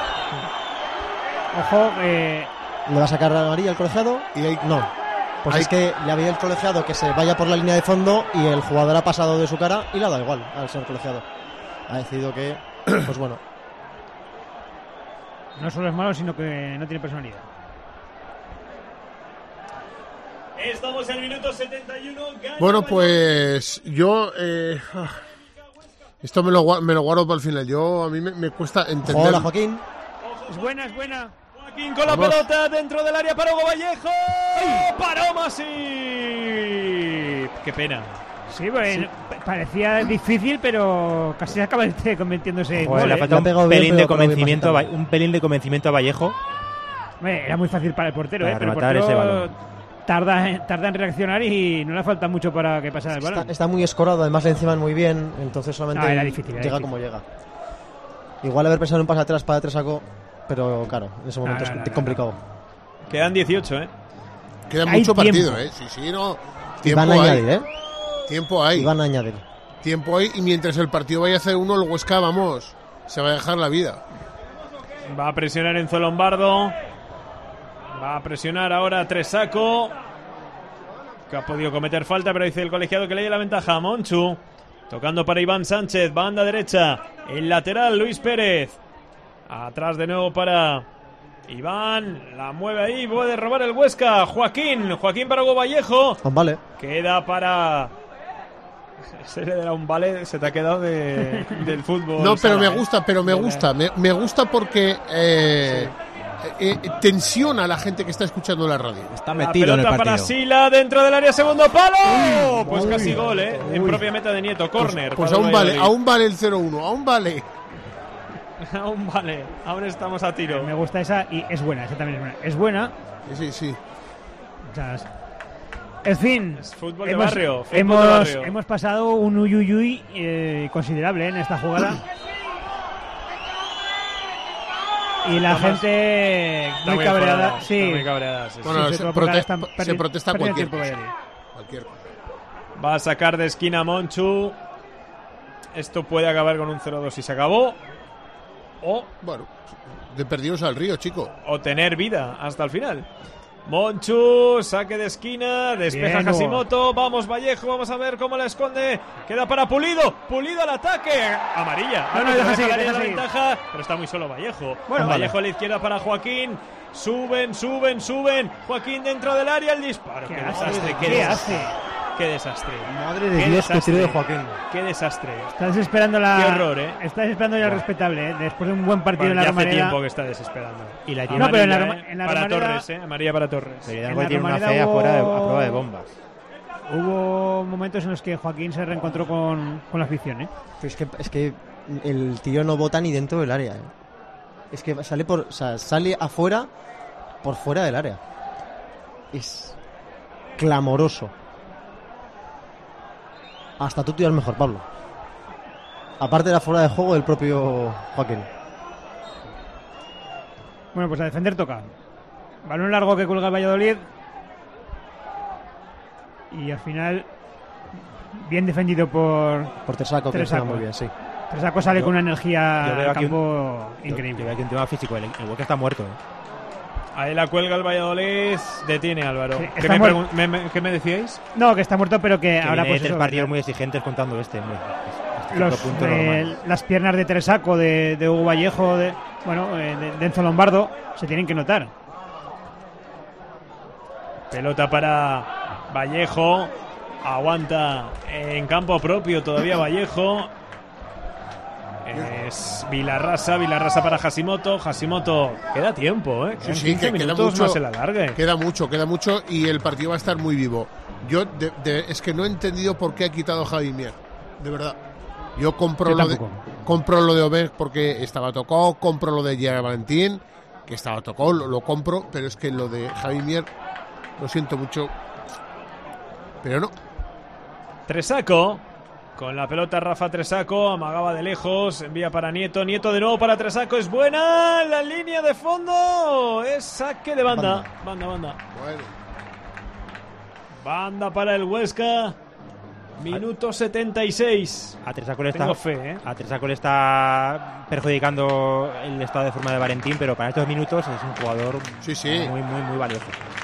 Ojo, ¿Le va a sacar la amarilla al colegiado? No. Pues es que le había el colegiado que se vaya por la línea de fondo y el jugador ha pasado de su cara y le ha dado igual al ser colegiado. Ha decidido que, pues bueno. no solo es malo, sino que no tiene personalidad. Estamos en el minuto 71. Bueno, pues yo... esto me lo guardo para el final. A mí me cuesta entender... Hola, Joaquín. Es buena. Joaquín con la pelota dentro del área para Hugo Vallejo. ¡Paró Masip! ¡Qué pena! Sí, bueno, parecía difícil, pero casi acaba convirtiéndose en Joder, gol, le ha ¿eh? faltado un pelín de convencimiento a Vallejo. Era muy fácil para el portero, Para pero el rematar ese portero balón. tarda en reaccionar y no le falta mucho para que pasara el balón. Está muy escorado, además le enciman muy bien, entonces solamente Era difícil, era llega difícil. como llega. Igual haber pensado en un pase atrás para Tresaco, pero claro, en ese momento es complicado. Quedan 18, Queda Hay mucho tiempo. partido, Sí, no. Y Tiempo van a hay. añadir, Tiempo hay. Y van a añadir. Tiempo hay y mientras el partido vaya a hacer uno, el Huesca, vamos, se va a dejar la vida. Va a presionar Enzo Lombardo. Va a presionar ahora Tresaco, que ha podido cometer falta, pero dice el colegiado que le da la ventaja a Monchu. Tocando para Iván Sánchez, banda derecha. El lateral, Luis Pérez. Atrás de nuevo para Iván. La mueve ahí, puede robar el Huesca. Joaquín para Hugo Vallejo. Vale. Queda para... Se le da un vale, se te ha quedado del fútbol. No, pero sala, me gusta. Me gusta porque tensiona a la gente que está escuchando la radio. Está La metido en el pelota partido. para Sila dentro del área, segundo palo. Pues casi gol, en propia meta de Nieto, córner. Pues para aún Valladolid. vale el 0-1, aún vale. Aún vale, aún estamos a tiro. Me gusta esa y es buena, esa también es buena. Sí. O sea, en fin, Es fútbol de barrio. Fútbol de barrio. hemos pasado un uyuyuy considerable en esta jugada. Y la gente Está muy cabreada. enfadada, Sí, está muy cabreada, sí. Bueno, Sí, se sobre todo porque protesta ahora están cualquier perdiendo tiempo cosa. Valladolid. Cualquier cosa. Va a sacar de esquina Monchu. Esto puede acabar con un 0-2 y se acabó. Bueno, de perdidos al río, chico. O tener vida hasta el final. Monchu, saque de esquina, despeja Bien, Hashimoto, vamos Vallejo, vamos a ver cómo la esconde, queda para Pulido al ataque, amarilla, No, deja seguir, la deja la seguir. ventaja, pero está muy solo Vallejo. Bueno, Vallejo a la izquierda para Joaquín, suben, Joaquín dentro del área, el disparo, qué desastre, ¿Qué hace? qué desastre. Madre de Dios, qué tiro de Joaquín. Qué desastre. Está desesperando la. Qué horror, Está desesperando ya el respetable, Después de un buen partido Bueno, en la ya hace Romareda. tiempo que está desesperando. Y la No, pero en la Amarilla, en la para Romareda Torres, amarilla para Torres. Sería en que la tiene una Romareda fea hubo- a prueba de bombas. Hubo momentos en los que Joaquín se reencontró con la afición, Es que el tío no bota ni dentro del área. Es que sale sale afuera por fuera del área. Es clamoroso. Hasta tú tiras mejor, Pablo. Aparte de la fuera de juego del propio Joaquín. Bueno, pues a defender toca. Balón largo que cuelga el Valladolid. Y al final, bien defendido por Tresaco, que juega muy bien, sí. Tresaco sale con una energía al campo increíble. Yo veo aquí un tema físico. El Huesca está muerto. Ahí la cuelga el Valladolid. Detiene Álvaro. Sí, ¿Qué me decíais? No, que está muerto, pero que ahora pues tres partidos muy exigentes contando las piernas de Tresaco, de Hugo Vallejo, de Enzo Lombardo, se tienen que notar. Pelota para Vallejo. Aguanta en campo propio todavía Vallejo. Es Vilarrasa para Hashimoto. Hashimoto, queda tiempo, ¿eh? Sí, que queda mucho, más el alargue. Queda mucho y el partido va a estar muy vivo. Yo es que no he entendido por qué ha quitado a Javi Mier, de verdad. Yo compro lo de Obed porque estaba tocado, compro lo de Gerard Valentín, que estaba tocado, lo compro, pero es que lo de Javi Mier, lo siento mucho, pero no. Tresaco. Con la pelota Rafa Tresaco, amagaba de lejos, envía para Nieto, Nieto de nuevo para Tresaco, es buena, la línea de fondo, es saque de banda. Bueno. Banda para el Huesca, minuto 76. A Tresaco le está perjudicando el estado de forma de Valentín, pero para estos minutos es un jugador muy valioso.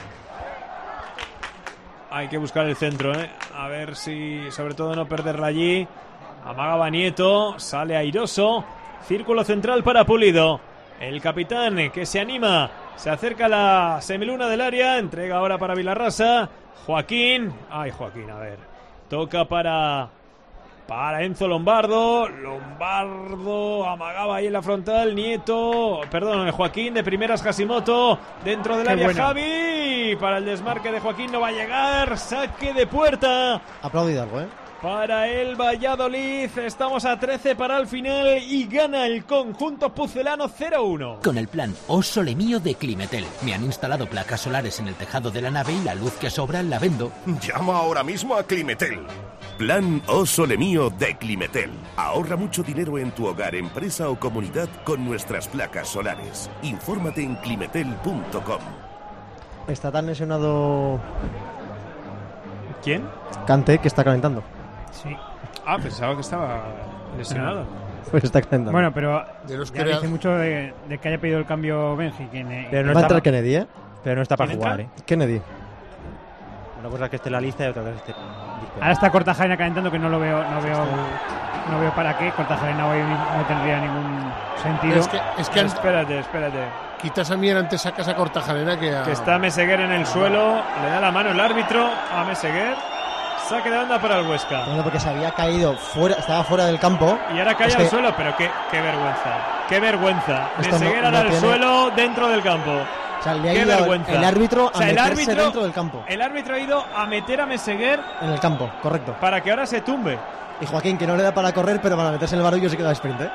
Hay que buscar el centro, a ver si, sobre todo, no perderla allí. Amagaba Nieto, sale airoso. Círculo central para Pulido. El capitán que se anima, se acerca a la semiluna del área. Entrega ahora para Vilarrasa. Joaquín, a ver. Toca para Enzo Lombardo. Lombardo amagaba ahí en la frontal. Joaquín de primeras. Hashimoto dentro del área. Javi para el desmarque de Joaquín, no va a llegar. Saque de puerta. Aplaudido algo, para el Valladolid. Estamos a 13 para el final y gana el conjunto pucelano 0-1. Con el plan O Sole Mío de Climetel. Me han instalado placas solares en el tejado de la nave y la luz que sobra la vendo. Llama ahora mismo a Climetel. Plan O Sole Mío de Climetel. Ahorra mucho dinero en tu hogar, empresa o comunidad con nuestras placas solares. Infórmate en climetel.com. Está tan lesionado... ¿Quién? Kanté, que está calentando. Sí. Pensaba que estaba lesionado. Pues está calentando. Bueno, pero dice mucho de que haya pedido el cambio Benji. Pero va a entrar Kennedy, Pero no está para jugar, Kennedy. Una cosa es que esté en la lista y otra cosa es que esté... Ahora está Kortajarena calentando, que no veo para qué. Kortajarena hoy no tendría ningún sentido. Es que espérate. Quitas a Mier, antes sacas a Kortajarena que está Meseguer en el suelo. Le da la mano el árbitro a Meseguer. Saque de banda para el Huesca. Bueno, porque se había caído estaba fuera del campo. Y ahora cae al suelo, pero qué vergüenza. Qué vergüenza. Meseguer al suelo dentro del campo. O sea, le ha ido el árbitro a meterse dentro del campo. El árbitro ha ido a meter a Meseguer en el campo, correcto. Para que ahora se tumbe. Y Joaquín, que no le da para correr, pero para meterse en el barullo se queda de sprint,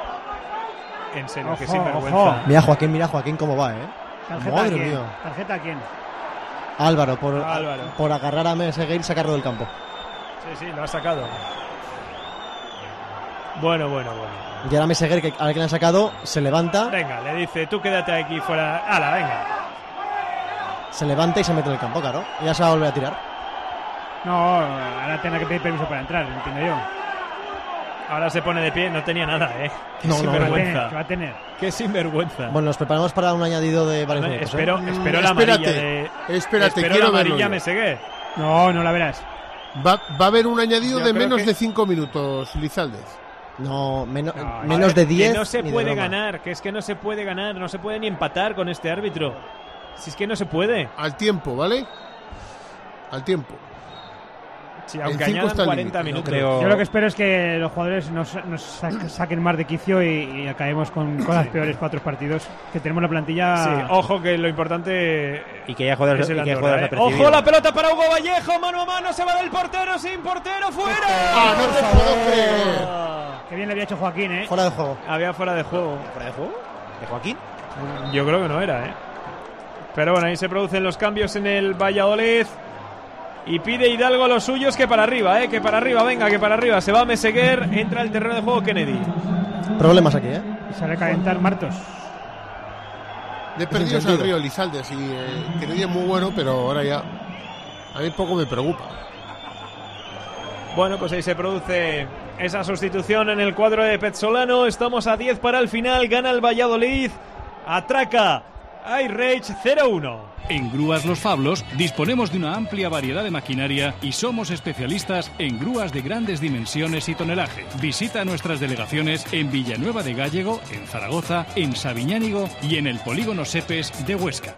En serio, que sinvergüenza. Mira Joaquín cómo va, Madre mía. ¿Tarjeta a quién? Álvaro, por agarrar a Meseguer y sacarlo del campo. Sí, lo ha sacado. Bueno. Y ahora Meseguer, que al que le han sacado, se levanta. Venga, le dice, tú quédate aquí fuera. ¡Hala, venga! Se levanta y se mete en el campo, claro. Y ya se va a volver a tirar. No, ahora tendrá que pedir permiso para entrar, entiendo yo. Ahora se pone de pie, no tenía nada, Qué sinvergüenza. ¿Qué va a tener? Qué sinvergüenza. Bueno, nos preparamos para un añadido de varios minutos. Espero la amarilla de... Espérate, quiero la amarilla Meseguer. No la verás. Va a haber un añadido de menos de 5 minutos, Lizaldez. No, menos de 10. Que no se puede ganar, que es que no se puede ganar, no se puede ni empatar con este árbitro. Si es que no se puede. Al tiempo, ¿vale? Al tiempo. Sí, aunque añadan 40 minutos. Yo lo que espero es que los jugadores nos saquen más de quicio y acabemos con las peores 4 partidos que tenemos la plantilla. Sí, ojo que lo importante y que ya jugadores es ojo la pelota para Hugo Vallejo, mano a mano, se va del portero, sin portero, fuera. No te puedo creer. Qué bien le había hecho Joaquín, Fuera de juego. Había fuera de juego. ¿Fuera de juego? ¿De Joaquín? Yo creo que no era, Pero bueno, ahí se producen los cambios en el Valladolid. Y pide Hidalgo a los suyos que para arriba, que para arriba, venga, que para arriba. Se va Meseguer, entra el terreno de juego Kennedy. Problemas aquí, Y sale a calentar Martos. Le he perdido al Río Elizalde, sí, Kennedy es muy bueno, pero ahora ya a mí poco me preocupa. Bueno, pues ahí se produce esa sustitución en el cuadro de Pezzolano. Estamos a 10 para el final, gana el Valladolid, atraca iRage 0-1. En Grúas Los Fablos disponemos de una amplia variedad de maquinaria y somos especialistas en grúas de grandes dimensiones y tonelaje. Visita nuestras delegaciones en Villanueva de Gállego, en Zaragoza, en Sabiñánigo y en el Polígono Sepes de Huesca.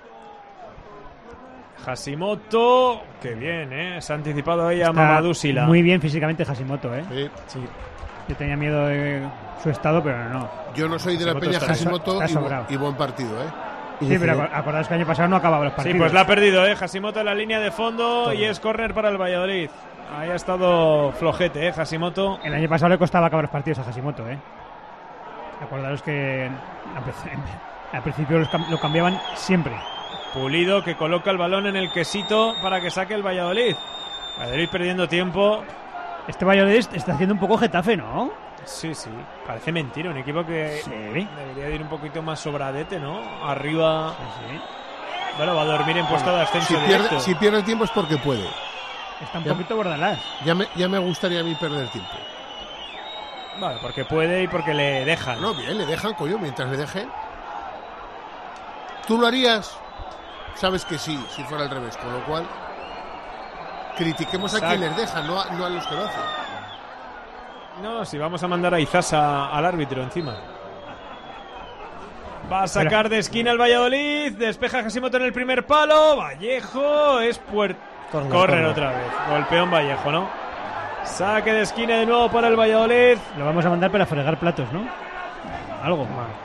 Hashimoto, qué bien, se ha anticipado ahí a Mamadou Sila. Muy bien físicamente Hashimoto, Sí. Yo tenía miedo de su estado, pero no. Yo no soy de la peña Hashimoto y buen partido, Sí, pero acordaos que el año pasado no acababa los partidos. Sí, pues la ha perdido, Hashimoto en la línea de fondo y es córner para el Valladolid. Ahí ha estado flojete, Hashimoto. El año pasado le costaba acabar los partidos a Hashimoto, Acordaos que al principio lo cambiaban siempre. Pulido, que coloca el balón en el quesito para que saque el Valladolid. Valladolid perdiendo tiempo. Este Valladolid está haciendo un poco Getafe, ¿no? Sí, parece mentira, un equipo que debería de ir un poquito más sobradete, ¿no? Arriba. Sí. Bueno, va a dormir en puesto de ascenso directo. Si pierde tiempo es porque puede. Está un poquito bordalás. Ya me gustaría a mí perder tiempo. Vale, porque puede y porque le dejan. No, bien, le dejan, coño, mientras le dejen. ¿Tú lo harías? Sabes que sí, si fuera al revés, con lo cual critiquemos a quien les deja, no a los que lo hacen. No, si vamos a mandar a Izasa al árbitro encima. Va a sacar de esquina el Valladolid. Despeja Hashimoto en el primer palo. Vallejo es correr otra vez. Golpeón Vallejo, ¿no? Saque de esquina de nuevo para el Valladolid. Lo vamos a mandar para fregar platos, ¿no? Algo.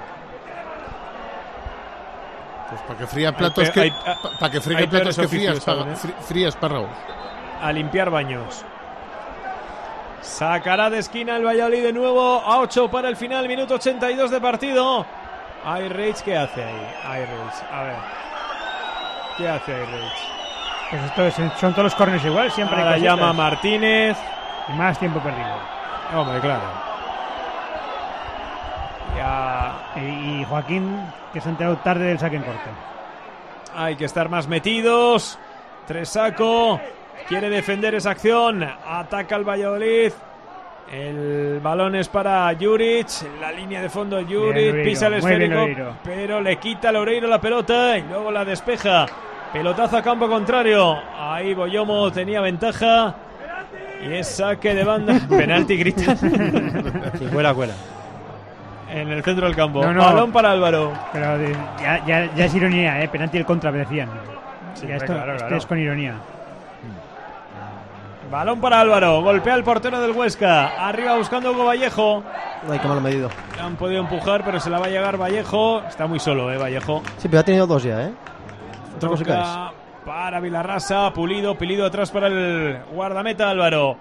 Pues para que fría platos para que friegue platos que fría espárragos. A limpiar baños. Sacará de esquina el Valladolid de nuevo a 8 para el final, minuto 82 de partido. iRage, ¿qué hace ahí? iRage, a ver. ¿Qué hace iRage? Pues son todos los corners igual, siempre. Ahora llama Martínez. Y más tiempo perdido. Hombre, claro. Y Joaquín, que se ha enterado tarde del saque en corto. Hay que estar más metidos. Tresaco quiere defender esa acción. Ataca el Valladolid. El balón es para Juric. En la línea de fondo Juric. Pisa el esférico. Pero le quita a Loureiro la pelota. Y luego la despeja. Pelotazo a campo contrario. Ahí Boyomo tenía ventaja. Y es saque de banda. Penalti, grita. Sí, cuela. En el centro del campo. No. Balón para Álvaro. Pero ya es ironía, penalti el contra, me decían. Sí, esto es con ironía. Balón para Álvaro. Golpea el portero del Huesca. Arriba buscando Hugo Vallejo. Ay, qué mal medido. Le han podido empujar, pero se la va a llegar Vallejo. Está muy solo, Vallejo. Sí, pero ha tenido dos ya, Toca para Vilarrasa. Pulido atrás para el guardameta Álvaro.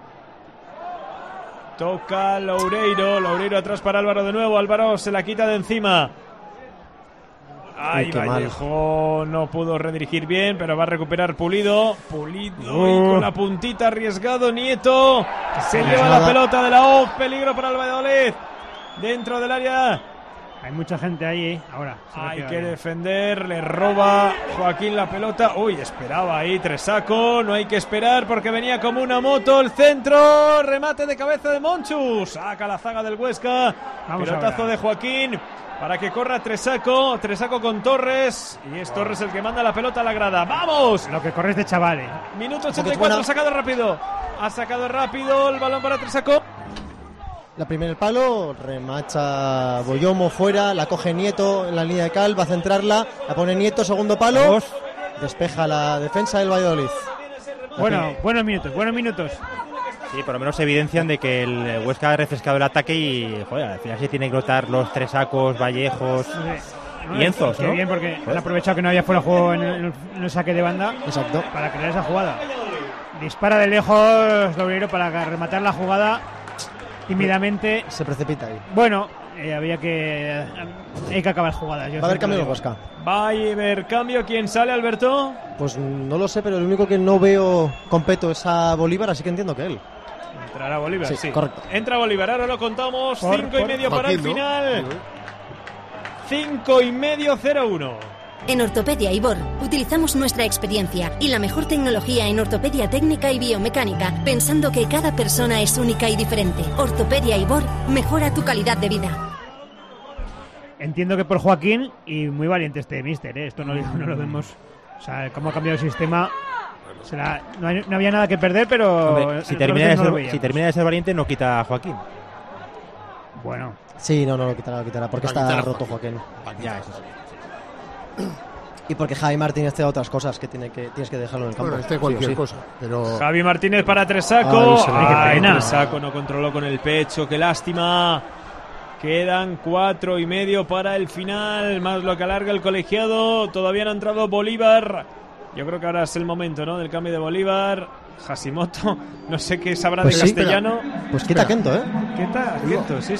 Toca Loureiro atrás para Álvaro de nuevo. Álvaro se la quita de encima. Ay, Vallejo no pudo redirigir bien, pero va a recuperar Pulido y con la puntita arriesgado Nieto. Se lleva la pelota de la OF. Peligro para el Valladolid. Dentro del área. Hay mucha gente ahí, ahora. Hay que defender, le roba Joaquín la pelota. Uy, esperaba ahí Tresaco. No hay que esperar porque venía como una moto. El centro, remate de cabeza de Monchu. Saca la zaga del Huesca. Pelotazo de Joaquín para que corra Tresaco. Tresaco con Torres. Y es Torres el que manda la pelota a la grada. ¡Vamos! Lo que corre es de chavales. Minuto 84, ha sacado rápido el balón para Tresaco. La primera el palo, remacha Boyomo fuera, la coge Nieto en la línea de cal, va a centrarla, la pone Nieto, segundo palo, despeja la defensa del Valladolid. Buenos minutos. Sí, por lo menos evidencian de que el Huesca ha refrescado el ataque y, joder, al final se tienen que notar los Tresacos, Vallejos y Enzos, ¿no? Bien, porque han aprovechado que no había fuera de juego en el saque de banda. Exacto. Para crear esa jugada. Dispara de lejos Loureiro para rematar la jugada. Tímidamente se precipita ahí. Bueno, Hay que acabar jugadas. Va a haber cambio de Huesca. Va a haber cambio. ¿Quién sale, Alberto? Pues no lo sé, pero el único que no veo completo es a Bolívar, así que entiendo que él. Entrará Bolívar, sí. Correcto. Entra Bolívar, ahora lo contamos. 5:30 para el final. 5:30, 0-1. En Ortopedia Ibor utilizamos nuestra experiencia y la mejor tecnología en ortopedia técnica y biomecánica, pensando que cada persona es única y diferente. Ortopedia Ibor mejora tu calidad de vida. Entiendo que por Joaquín, y muy valiente este míster, esto no lo vemos. O sea, cómo ha cambiado el sistema. No había nada que perder, pero... Hombre, si termina de ser valiente, no quita a Joaquín. Bueno. Sí, no lo quitará, porque está roto Joaquín. Ya, eso sí. Y porque Javi Martínez te da otras cosas que tienes que dejarlo en el campo. Bueno, cualquier cosa. Pero... Javi Martínez para Tresaco. Ay, Tresaco no controló con el pecho, qué lástima. Quedan 4:30 para el final, más lo que alarga el colegiado. Todavía no ha entrado Bolívar. Yo creo que ahora es el momento, ¿no?, del cambio de Bolívar. Hashimoto, no sé qué sabrá de castellano. Pues quita Kento, Quita Kento, sí.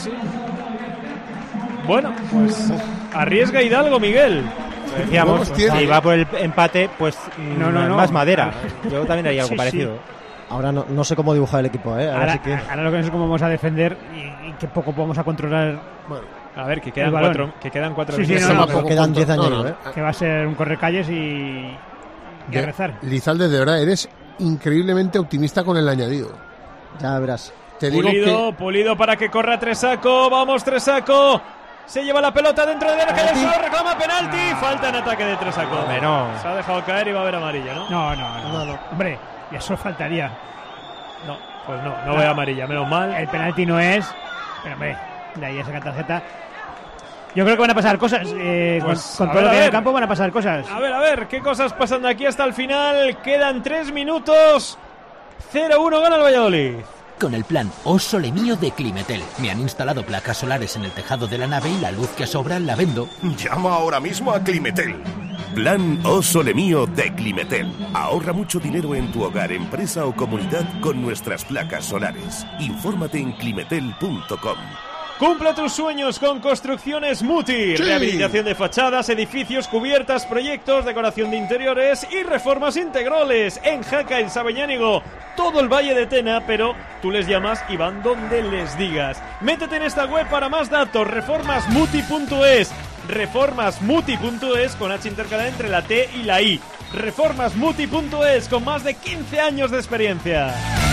Bueno, pues arriesga Hidalgo, Miguel. Decíamos, si va por el empate, pues no. más madera. Yo también haría algo parecido. Sí. Ahora no sé cómo dibujar el equipo, Ahora, sí que... ahora lo que no sé es cómo vamos a defender y qué poco vamos a controlar. Bueno, a ver, que quedan 4 quedan 10 años, que va a ser un correcalles y a rezar. Lizalde, de verdad, eres increíblemente optimista con el añadido. Ya verás. Te digo que... Pulido para que corra Tresaco. Vamos, Tresaco. Se lleva la pelota dentro del área, solo reclama penalti. Falta en ataque de Tresaco. Se ha dejado caer y va a haber amarilla, ¿no? No. Hombre, y eso faltaría. No, pues no veo amarilla, menos mal. El penalti no es, pero hombre, de ahí a sacar tarjeta. Yo creo que van a pasar cosas. Con todo lo que hay en el campo van a pasar cosas. A ver, ¿qué cosas pasan de aquí hasta el final? Quedan 3 minutos. 0-1 gana el Valladolid. Con el plan O Sole Mío de Climetel. Me han instalado placas solares en el tejado de la nave y la luz que sobra la vendo. Llama ahora mismo a Climetel. Plan O Sole Mío de Climetel. Ahorra mucho dinero en tu hogar, empresa o comunidad con nuestras placas solares. Infórmate en climetel.com. Cumple tus sueños con Construcciones Muti. Sí. Rehabilitación de fachadas, edificios, cubiertas, proyectos, decoración de interiores y reformas integrales. En Jaca, en Sabeñánigo, todo el Valle de Tena, pero tú les llamas y van donde les digas. Métete en esta web para más datos, reformasmuti.es. Reformasmuti.es con H intercalada entre la T y la I. Reformasmuti.es con más de 15 años de experiencia.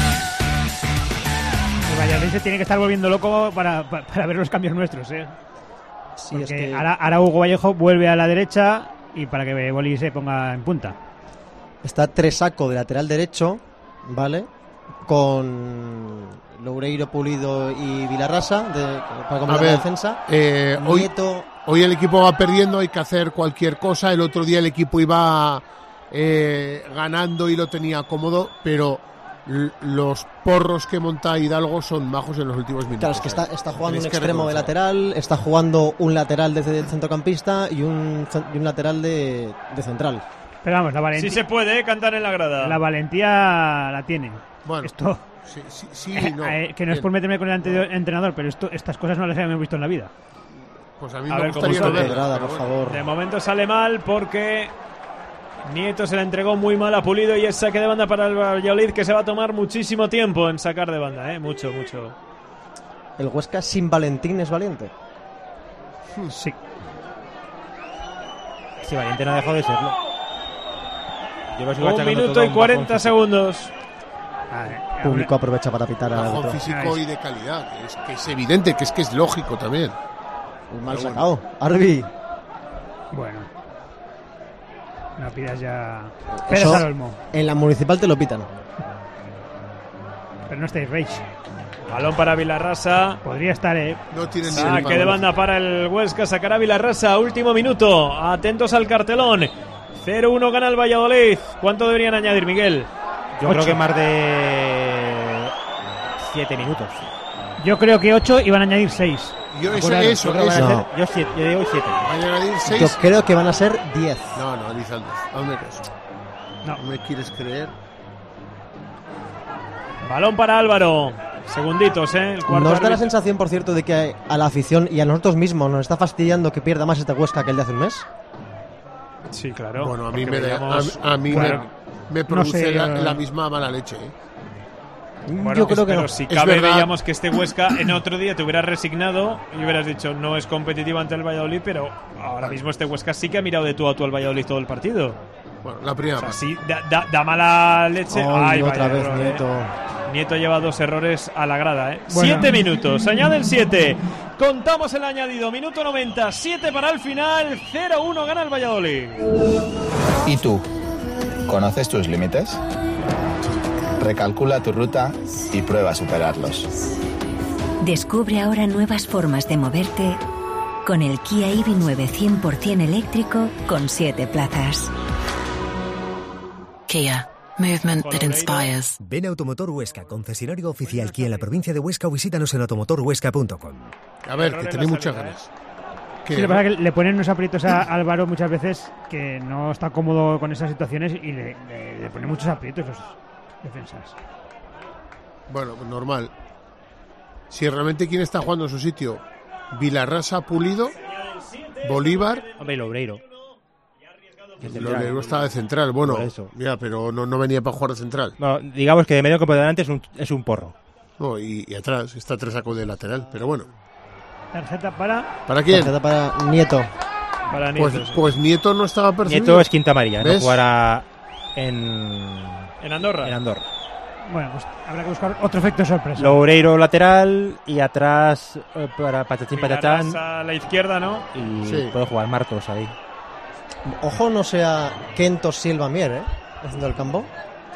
El Valladolid se tiene que estar volviendo loco para ver los cambios nuestros, Sí, porque es que... ahora Hugo Vallejo vuelve a la derecha y para que Boli se ponga en punta. Está Tresaco de lateral derecho, ¿vale? Con Loureiro, Pulido y Vilarrasa para completar la defensa. Hoy el equipo va perdiendo, hay que hacer cualquier cosa. El otro día el equipo iba ganando y lo tenía cómodo, pero los porros que monta Hidalgo son majos en los últimos minutos. Claro, es que está jugando un extremo de lateral, está jugando un lateral desde el centrocampista y un lateral de central. Pero vamos, la valentía... Sí se puede cantar en la grada. La valentía la tiene. Bueno, esto... Sí, no. Que no es por meterme con el anterior entrenador, pero estas cosas no las habíamos visto en la vida. Pues a mí me gustaría verla, por favor. De momento sale mal porque Nieto se la entregó muy mal a Pulido y es saque de banda para el Valladolid, que se va a tomar muchísimo tiempo en sacar de banda, mucho. ¿El Huesca sin Valentín es valiente? Sí. Sí, valiente no ha dejado de serlo. 1 minuto y 40 segundos. El público aprovecha para pitar al bajón físico y de calidad, que es evidente, que es lógico también. Mal sacado. Arbi. Bueno. No pidas ya. Eso, en la municipal te lo pitan. Pero no estáis rage. Balón para Vilarrasa. Podría estar, No tiene saque de banda para el Huesca. Sacará Vilarrasa. Último minuto. Atentos al cartelón. 0-1 gana el Valladolid. ¿Cuánto deberían añadir, Miguel? Yo creo que más de 7 minutos. Yo creo que 8 y van a añadir 6. Yo digo 7. Yo creo que van a ser 10. No, Lizalde, hazme caso. No me quieres creer. Balón para Álvaro. Segunditos, ¿eh? El cuarto ¿Nos da la árbitro. sensación, por cierto, de que a la afición y a nosotros mismos nos está fastidiando que pierda más este Huesca que el de hace un mes? Sí, claro. Bueno, a mí porque me veíamos- me produce no sé, la misma mala leche. Bueno, Yo creo que pero no. si Es cabe verdad. veíamos que este Huesca en otro día te hubieras resignado y hubieras dicho no es competitivo ante el Valladolid, pero ahora mismo este Huesca sí que ha mirado de tú a tú al Valladolid todo el partido. Bueno, la primera O sea, parte. sí, da mala leche. Ay, Ay, otra vaya vez, error, Nieto. Nieto lleva 2 errores a la grada, ¿eh? Bueno. 7 minutos, añaden 7. Contamos el añadido, minuto 90, 7 para el final, 0-1 gana el Valladolid. ¿Y tú? ¿Conoces tus límites? Recalcula tu ruta y prueba a superarlos. Descubre ahora nuevas formas de moverte con el Kia EV9 100% eléctrico con 7 plazas. Kia. Movement that inspires. Ven a Automotor Huesca, concesionario oficial Kia en la provincia de Huesca, o visítanos en automotorhuesca.com. A ver, que tenéis muchas ganas. Sí, lo que pasa es que le ponen unos aprietos a Álvaro muchas veces que no está cómodo con esas situaciones y le ponen muchos aprietos los defensas. Bueno, normal. Si realmente quién está jugando en su sitio, Vilarrasa, Pulido, Bolívar. Hombre, y Loureiro. Loureiro estaba de central, bueno, Por eso. ya, pero no venía para jugar de central. No, digamos que de medio campo de delante es un porro. No, y atrás está Tresaco de lateral, pero bueno. Tarjeta para... ¿Para quién? Tarjeta para Nieto. Para Nieto. Pues Nieto no estaba percibido. Nieto es quinta amarilla, no ¿Ves? jugará en Andorra. En Andorra. Bueno, pues habrá que buscar otro efecto sorpresa. Loureiro lateral y atrás para Patachín Patachán. Vilarrasa a la izquierda, ¿no? Y Sí. puede jugar Martos ahí. Ojo, no sea Kento Silva Mier, haciendo el campo.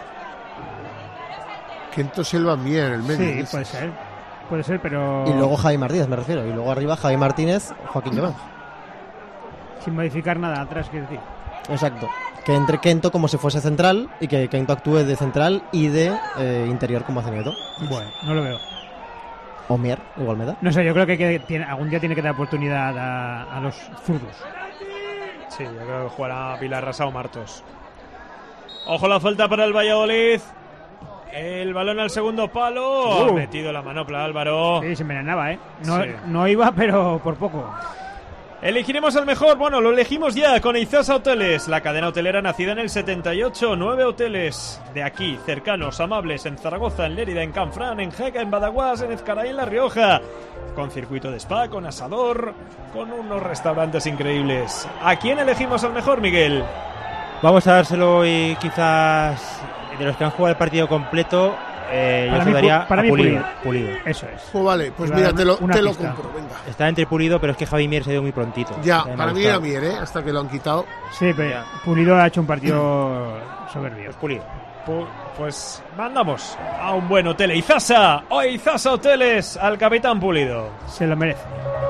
Kento Silva Mier en el medio. Sí, dices. puede ser. Puede ser, pero... Y luego Javi Martínez, me refiero. Y luego arriba Javi Martínez, Joaquín Llobet. Sin modificar nada atrás, quiero decir. Exacto. Que entre Kento como si fuese central y que Kento actúe de central y de interior como hace Nieto. Bueno, no lo veo. O Mier, igual me da. No sé, yo creo que algún día tiene que dar oportunidad a los zurdos. Sí, yo creo que jugará Vilarrasa o Martos. Ojo la falta para el Valladolid. El balón al segundo palo. Ha metido la manopla Álvaro. Sí, se envenenaba, ¿eh? No, Sí. no iba, pero por poco. Elegiremos al mejor. Bueno, lo elegimos ya con Izasa Hoteles, la cadena hotelera nacida en el 78. 9 hoteles de aquí, cercanos, amables, en Zaragoza, en Lérida, en Canfrán, en Jaca, en Badaguas, en Ezcaray, en La Rioja. Con circuito de spa, con asador, con unos restaurantes increíbles. ¿A quién elegimos al mejor, Miguel? Vamos a dárselo y quizás de los que han jugado el partido completo, yo Para se mí, daría para a mí Pulido. Pulido. Eso es. Pues vale, pues Iba a mira, darme te una lo pista. compro, venga. Está entre Pulido, pero es que Javi Mier se dio muy prontito. Ya, Me ha para mí gustado. era Mier, hasta que lo han quitado. Sí, pero Pulido ha hecho un partido soberbio. Pues Pulido. Pues mandamos a un buen hotel Izasa. O Izasa Hoteles al capitán Pulido. Se lo merece.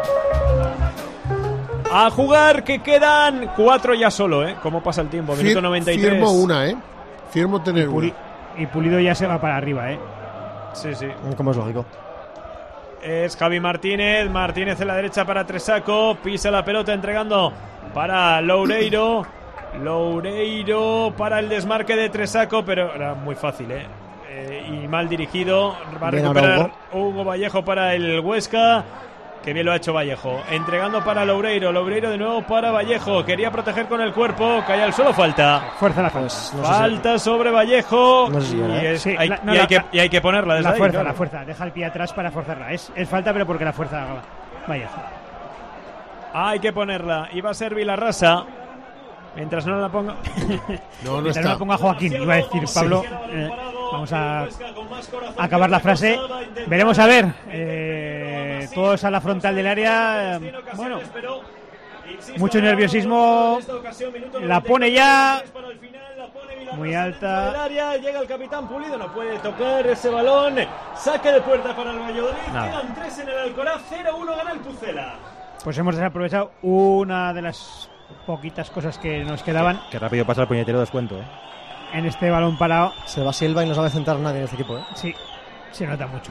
A jugar, que quedan 4 ya solo, ¿eh? ¿Cómo pasa el tiempo? Minuto 93. Firmo una, Firmo tener una. Y Pulido ya se va para arriba, ¿eh? Sí, sí. Como es lógico. Es Javi Martínez. Martínez en la derecha para Tresaco. Pisa la pelota entregando para Loureiro. Loureiro para el desmarque de Tresaco, pero era muy fácil, y mal dirigido. Va a Bien recuperar ahora Hugo Vallejo para el Huesca. Que bien lo ha hecho Vallejo. Entregando para Loureiro. Loureiro de nuevo para Vallejo. Quería proteger con el cuerpo. Cae al suelo. Falta. Fuerza la falta. No sé Falta sobre Vallejo. No sé si era, y, es- Sí, hay, la- no, y hay la- que, y hay que ponerla desde La ahí, fuerza, claro. la fuerza. Deja el pie atrás para forzarla. Es falta, pero porque la fuerza vaya. Hay que ponerla. Iba a ser Vilarrasa. Mientras no la ponga. No, no Mientras no está. la ponga Joaquín, iba a decir Pablo. Vamos a acabar la frase. Veremos a ver. Todos a la frontal del área. Bueno, mucho nerviosismo. La pone ya. Muy alta. El área, llega el capitán Pulido, no puede tocar ese balón. Saque de puerta para el Valladolid. Nada. Quedan 3 en el Alcoraz. 0-1 gana el Pucela. Pues hemos desaprovechado una de las poquitas cosas que nos quedaban Que rápido pasa el puñetero descuento, en este balón parado. Se va Silva y no sabe centrar nadie en este equipo, Sí, se nota mucho,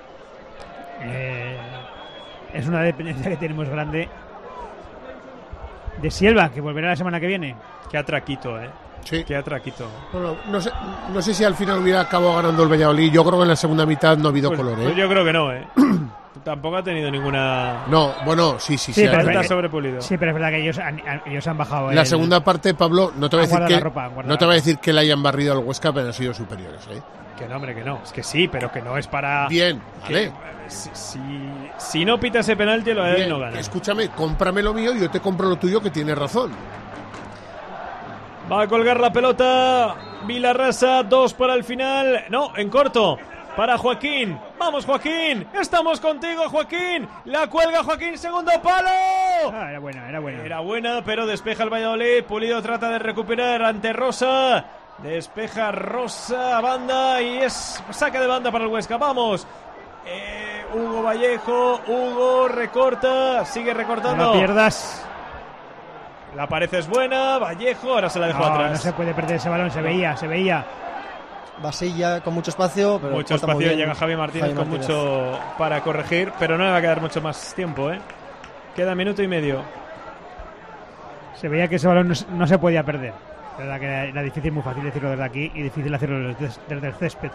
es una dependencia que tenemos grande de Silva, que volverá la semana que viene. Qué atraquito, Sí. Qué atraquito. Bueno, no sé si al final hubiera acabado ganando el Valladolid. Yo creo que en la segunda mitad no ha habido color, Pues yo creo que no, Tampoco ha tenido ninguna. No, bueno, sí. Pero sobrepulido. Sí, pero es verdad que ellos han bajado. La segunda parte, Pablo, no te voy a decir que le hayan barrido al Huesca, pero han sido superiores, Que no, hombre, que no. Es que sí, pero que no es para. Bien, vale. Si no pita ese penalti, lo de él no gana. Escúchame, cómprame lo mío y yo te compro lo tuyo, que tienes razón. Va a colgar la pelota Vilarrasa, 2 para el final. No, en corto. Para Joaquín. ¡Vamos, Joaquín! ¡Estamos contigo, Joaquín! ¡La cuelga Joaquín! ¡Segundo palo! Era buena. Era buena, pero despeja el Valladolid. Pulido trata de recuperar ante Rosa. Despeja Rosa a banda y es saque de banda para el Huesca. ¡Vamos! Hugo Vallejo. Hugo recorta. Sigue recortando. No pierdas. La pared es buena. Vallejo ahora se la dejó atrás. No se puede perder ese balón. Se veía. Basilla con mucho espacio, pero mucho espacio, llega Javi Martínez con mucho para corregir, pero no le va a quedar mucho más tiempo, Queda minuto y medio. Se veía que ese balón no se podía perder. La verdad que era difícil, muy fácil decirlo desde aquí y difícil hacerlo desde el césped.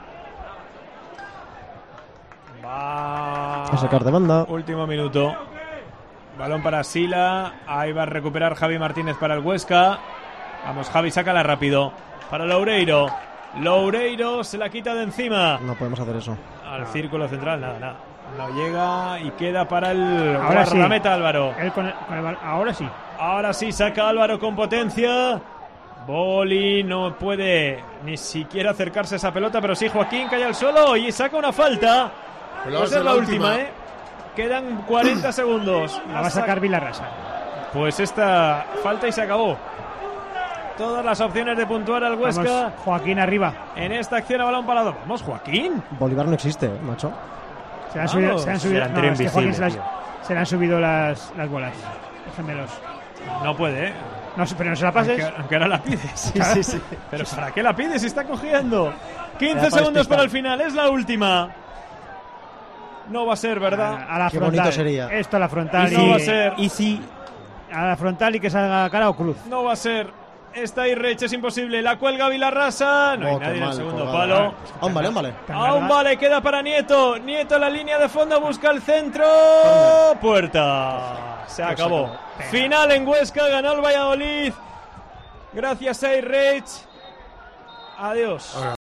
Va a sacar de banda. Último minuto. Balón para Sila. Ahí va a recuperar Javi Martínez para el Huesca. Vamos, Javi, sácala rápido. Para Loureiro. Loureiro se la quita de encima. No podemos hacer eso. Al círculo central, nada. No llega y queda para el guardameta, sí. Álvaro. Ahora sí, saca Álvaro con potencia. Boli no puede ni siquiera acercarse a esa pelota, pero sí Joaquín cae al suelo y saca una falta. Pues es la última, Quedan 40 segundos. La va a sacar Vilarrasa. Pues esta falta y se acabó. Todas las opciones de puntuar al Huesca. Vamos, Joaquín arriba. En esta acción a balón parado. Vamos, Joaquín. Bolívar no existe, macho. Se han subido. Se le han subido las bolas. Los gemelos. No puede, No, pero no se la pases. Aunque ahora la pides. Sí. Pero ¿para qué la pides si está cogiendo? 15 segundos para el final. Es la última. No va a ser, ¿verdad? A la Qué frontal. bonito sería. Esto a la frontal. No va a ser. Y si a la frontal y que salga cara o cruz. No va a ser. Esta Irreich es imposible. La cuelga Vilarrasa. No hay nadie en el segundo palo. Aún vale. Aún vale. Queda para Nieto. Nieto la línea de fondo. Busca el centro. Puerta. Se acabó. Final en Huesca. Ganó el Valladolid. Gracias a Irreich. Adiós.